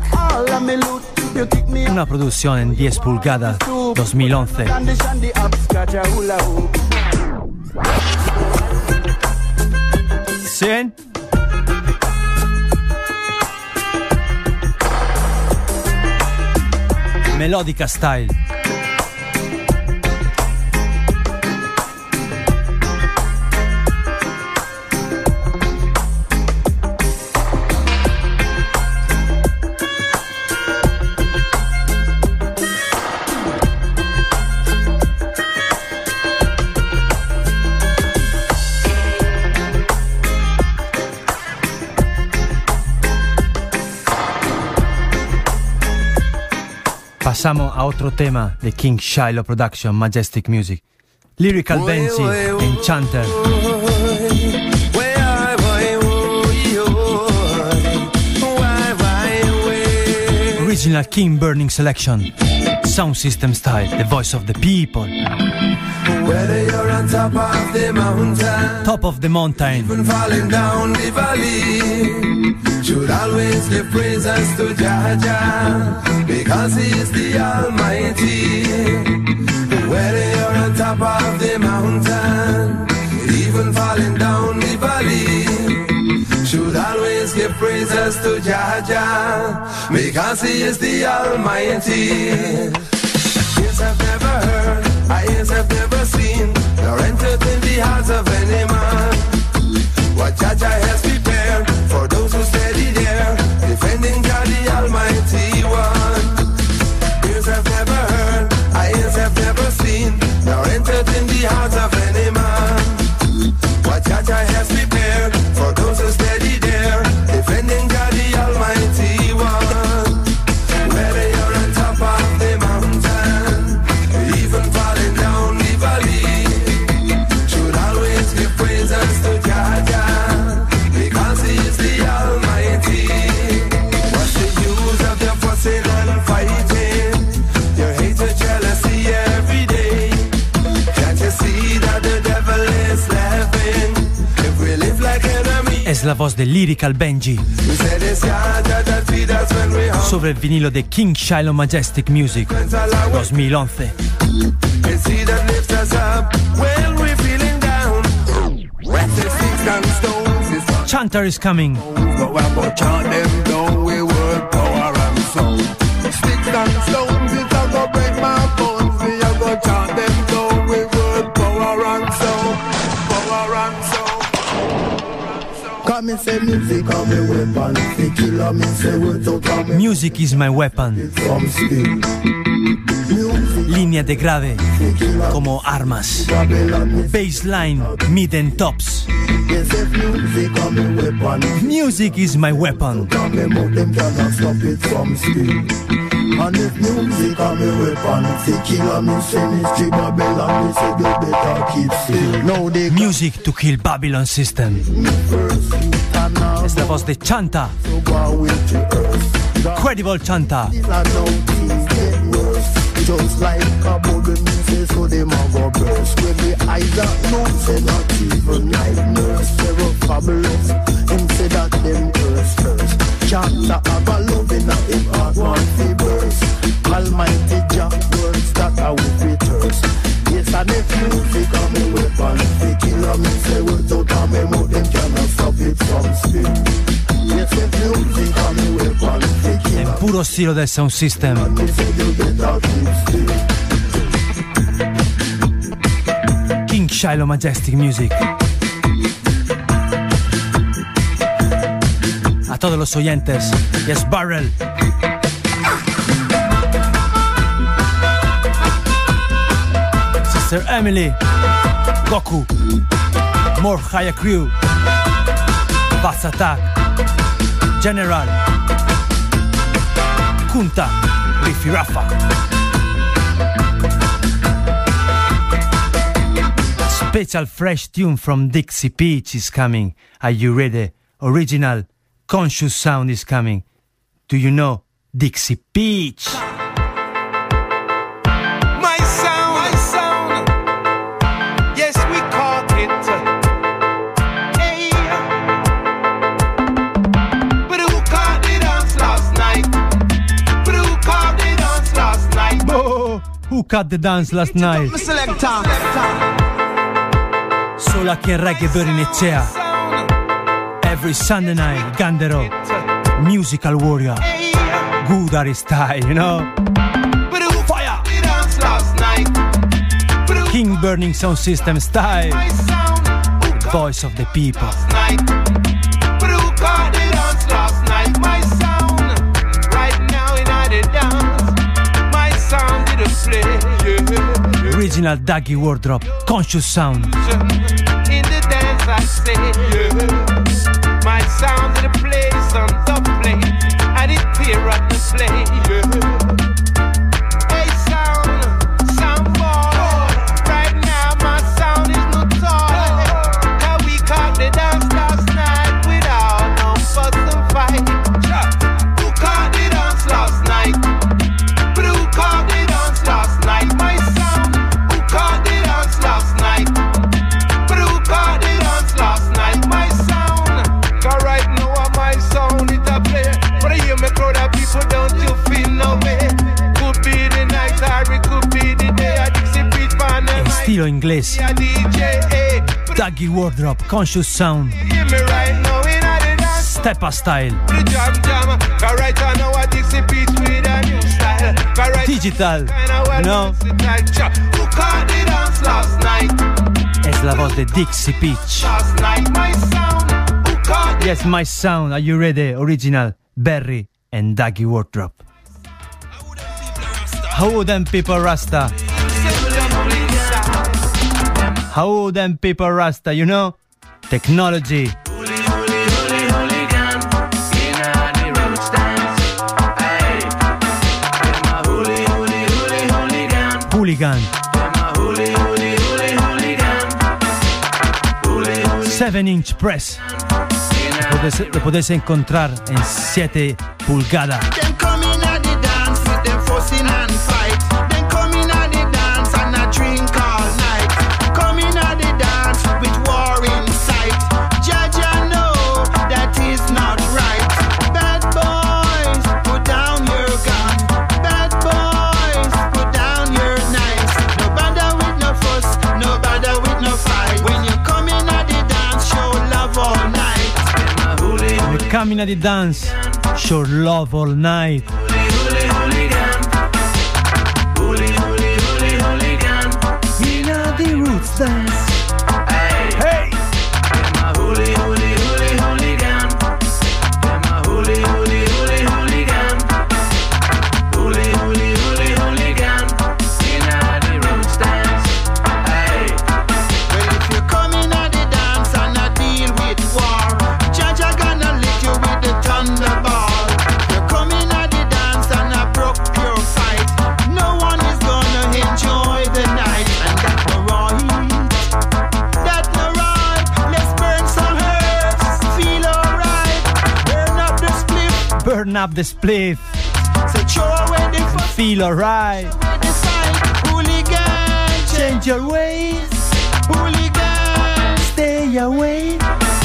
Una producción en 10 pulgadas 2011. ¿Sí? Melodica Style. Pasamos a otro tema de King Shiloh Production, Majestic Music. Lyrical Benzi, Enchanter. Original King Burning Selection. Sound system style, the voice of the people. Whether you're on top of the mountain, Top of the mountain, even falling down the valley, should always give praises to Jah Jah, because He is the Almighty. Whether you're on top of the mountain, even falling down the valley, should always give praises to Jah Jah, because He is the Almighty. Ears have never heard, eyes have never seen, nor entered in the hearts of any man what Jah Jah has prepared for those who steady there, defending God the Almighty One. Ears have never heard, eyes have never seen, nor entered in the hearts of any man what Jah Jah has prepared for those who steady there, defending God the Almighty One. Whether you're on top of the mountain, la voz de Lyrical Benji sobre el vinilo de King Shiloh Majestic Music 2011. Chanter is coming. Sticks and stones, it's a go break my bones. We a go chant them down with word power and sound, power and sound. Come and say music on my weapon. The killer me say words out of me. Music is my weapon. Línea de grave como armas. Bassline, mid and tops. Music is my weapon. And if music are my weapon, if they kill me, say mystery Babylon, they say they better keep still. Now they music to kill Babylon system. Es la voz de Chanta. Credible Chanta. Just like a bubble, me say so they ma go burst. When the eyes are no, say not even nightmares. They were fabulous, and say that them curse. Chanta have a love in a hip heart, one fi burst. Almighty Jah words that I will returse. Yes, and if music are my weapon, they kill me, say words out of my mouth, them cannot stop it from spin. Yes, if music are my weapon, they kill en puro estilo del sound system. King Shiloh Majestic Music. A todos los oyentes, Yes Barrel. Sister Emily, Goku, More Higher Crew, Bass Attack, General, Kunta, Riffy Rafa. Special fresh tune from Dixie Peach is coming. Are you ready? Original conscious sound is coming. Do you know Dixie Peach? My sound. Yes, we caught it. Hey. But who caught the dance last night? But who caught the dance last night? Oh, who caught the dance last night? Solo aquí en Reggae Bernicea. Every Sunday night, Gandero, Musical Warrior, good at his style, you know. Fire! King Burning Sound System style, voice of the people. But who caught the dance last night? My sound, right now in the dance, my sound did a play. Yeah. Original Daggy Wardrop, conscious sound. In the dance I say, yeah. My sound to the place on the play, and it appear at the play. Yeah. Hey sound boy, right now my sound is no toy. How we caught the dance last night without no fuss and fight. Who caught the dance last night? But who caught the dance last night? My sound. Who caught the dance last night? But who caught the dance last night? My sound. Cause right now my sound is a play. But I hear me crowd of people, don't you feel no way? Could be the night or it could be the day. I Dixie Beach fan En estilo inglés, Daggy Wardrop, conscious sound, hear me right now in the dance. Steppa style, The jam. Cause right now I Dixie Beach with a new style. Cause right digital, now, no? who caught the dance last night? Es la voz de Dixie Peach. Last night my sound. Who caught the Yes, my sound, are you ready? Original, Berry and Daggy Wardrop. How them people Rasta? How them people Rasta, you know? Technology. Hooligan. 7-inch press. Lo podés encontrar en 7 pulgadas. Them coming at the dance with them fussing and fight. Them coming at the dance and a drink all night. Coming at the dance with war in sight. Judge, I know coming at the dance. Sure love all night. In a the roots dance. Hey! Burn up the split. Feel alright. Change your ways. Stay away.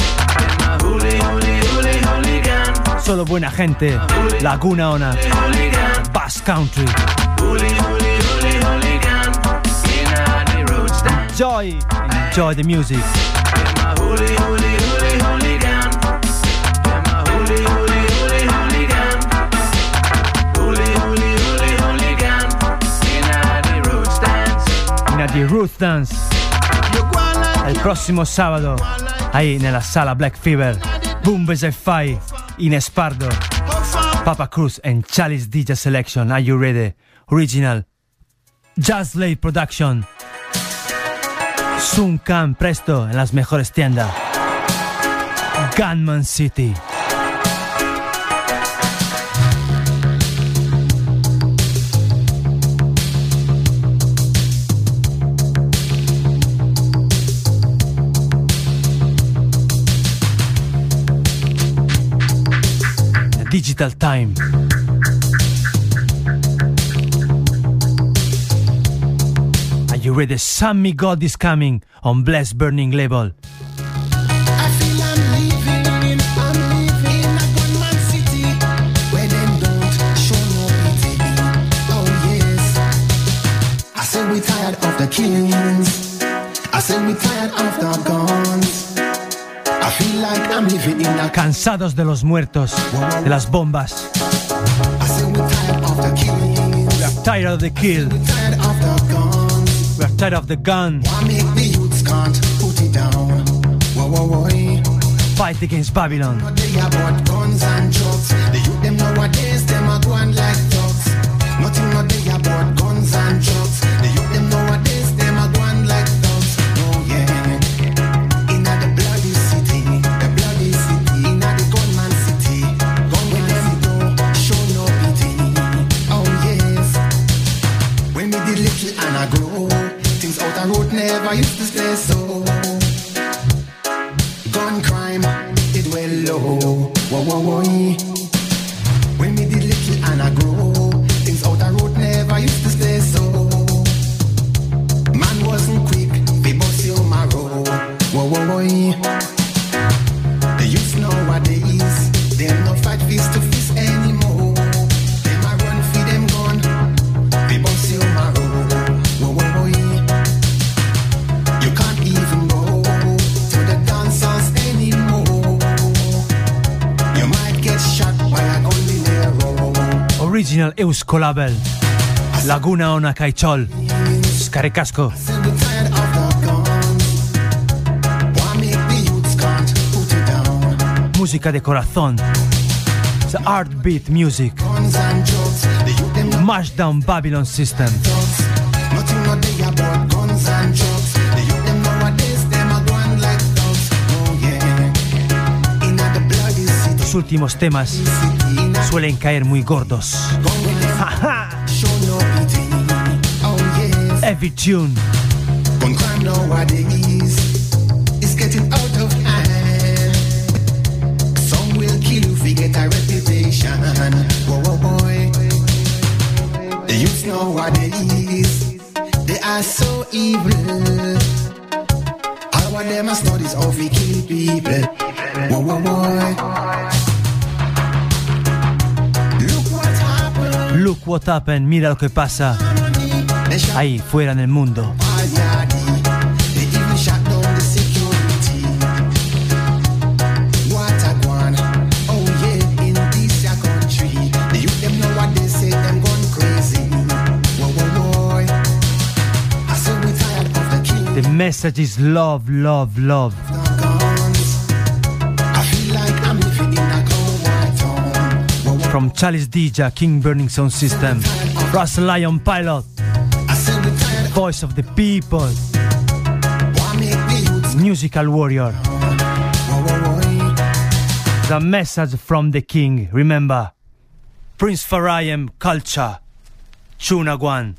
Solo buena gente. Laguna Ona. Bass Country. Enjoy the music. The Roots Dance el prossimo sabato ahí nella sala Black Fever. Bumbes e Fai in Espardo, Papa Cruz and Chalice DJ Selection. Are you ready? Original Just Late Production. Soon come presto en las mejores tiendas. Gunman City. Digital time. Are you ready? Sammy God is coming on Blessed Burning label. I feel I'm living in a gunman city where them don't show no pity. Oh yes. I say we tired of the killings. I say we tired of the guns. I feel like I'm living in a Cansados de los muertos, de las bombas. I say we tired of the killings. We are tired of the kill. We tired of the guns. We are tired of the gun. Why make the youths can't put it down? Whoa, whoa, whoa. Fight against Babylon. They about guns and drugs. The youth them nowadays, them are going like thugs. Nothing not they about guns and drugs. The youth them nowadays, them are going like thugs. Oh yeah. In the bloody city, in the gunman city. Gun with them don't show no pity. Oh yes. When we did little and I grow, things out the road never used to stay so. Gun crime, it went low. Whoa, whoa, whoa. When we did little and I grow, things out the road never used to stay so. Man wasn't quick, they bust you my road. Whoa, whoa, whoa. The youth nowadays, them no fight fist to fist anymore. Them a run for them gun, they bust you my road. Whoa, whoa, whoa. You can't even go to the dancers anymore. You might get shot by a gun. Original Eusko label. Laguna Ona Kaichol. Scaricasco. Música de corazón. The heartbeat music. Mash down Babylon system. Nothing not they about guns and drugs. The youth them nowadays, them are going like dogs. Oh yeah. In the bloody city. Los últimos temas suelen caer muy gordos. Every tune. Gun crime nowadays is getting out of hand. Some will kill you if you get a reputation. Whoa, whoa, boy. The youth nowadays, they are so evil. All of them are studies how we kill people. Whoa, whoa, boy. Look what happened, mira lo que pasa ahí fuera en el mundo. Oh The message is love, love, love. From Chalice Dija, King Burning Sound System, Russell Lion Pilot, Voice of the People, Musical Warrior. The message from the King, remember, Prince Farayem Culture, Chunagwan.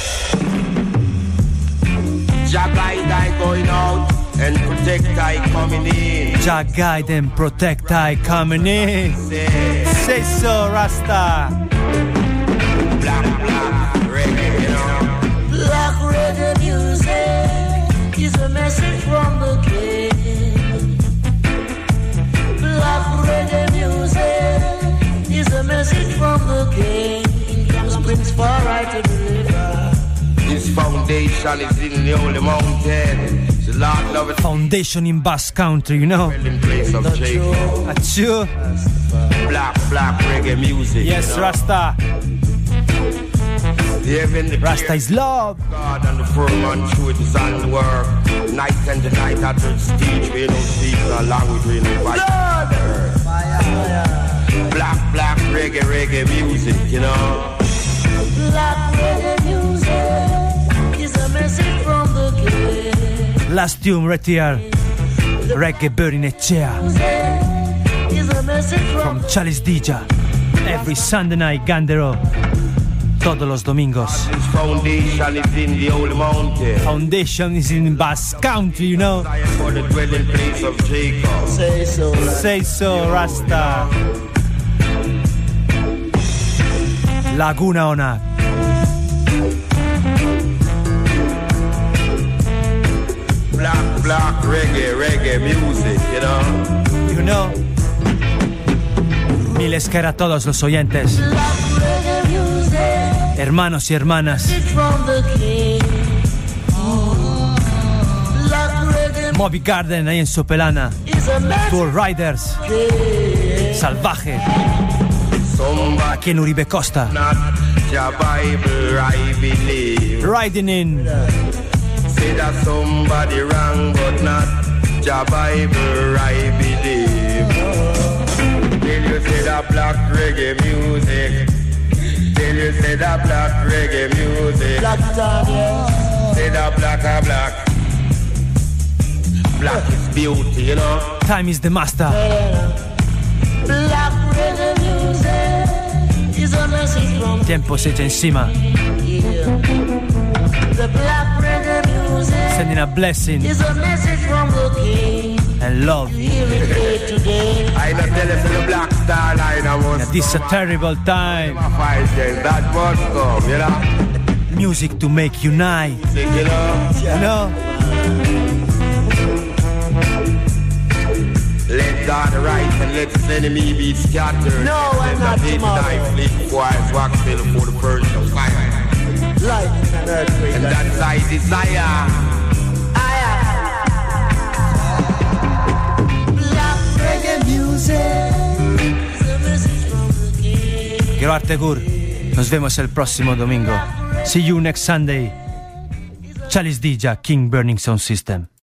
Jah guide I going out and protect I coming in. Jah guide and protect I coming in. Say so, Rasta. Black reggae, you know. Black reggae music is a message from the King. Black reggae music is a message from the King. Comes Prince Farai to deliver. This foundation is in the holy mountain. The Lord love it. Foundation in Basque Country, you know. In place of Jacob. Achoo. Black reggae music. Yes, you know? Rasta. Rasta is love. God and the firmament through it is on the work. Night and the night at the stage we don't speak no language we don't fight. Black reggae music, you know. Black reggae music is a message from the King. Last tune right here. Reggae Burning Echea. From Chalice Dija. Every Sunday night, Gandero. Todos los domingos. This foundation is in the holy mountain. Foundation is in Basque Country, you know. For the dwelling place of Jacob. Say so, say so, Rasta. Laguna Ona. Black reggae music, you know. You know. Miles que a todos los oyentes. Hermanos y hermanas. Moby Garden ahí en Sopelana. Tour Riders. Salvaje. Aquí en Uribe Costa. Riding in. Say that somebody wrong, but not Jah Bible I believe. Till you say that black reggae music. Till you say that black reggae music. Say that black. Black is beauty, you know. Time is the master. Black reggae music is a message from Tiempo se echa encima. the black reggae music. Sending a blessing is a message from the King. And love. I not tell you the black star line I must. This is a terrible time. That must come, you know. Music to make unite. You know. Let God right and let his enemy be scattered. No, I'm not tomorrow. Flick quiet, wax fill for the first of fire. Light and earthquake. And that's I desire. Black reggae music is a message from the King. Quiero Artegur. Nos vemos el próximo domingo. See you next Sunday. Chalice Dija, King Burning Sound System.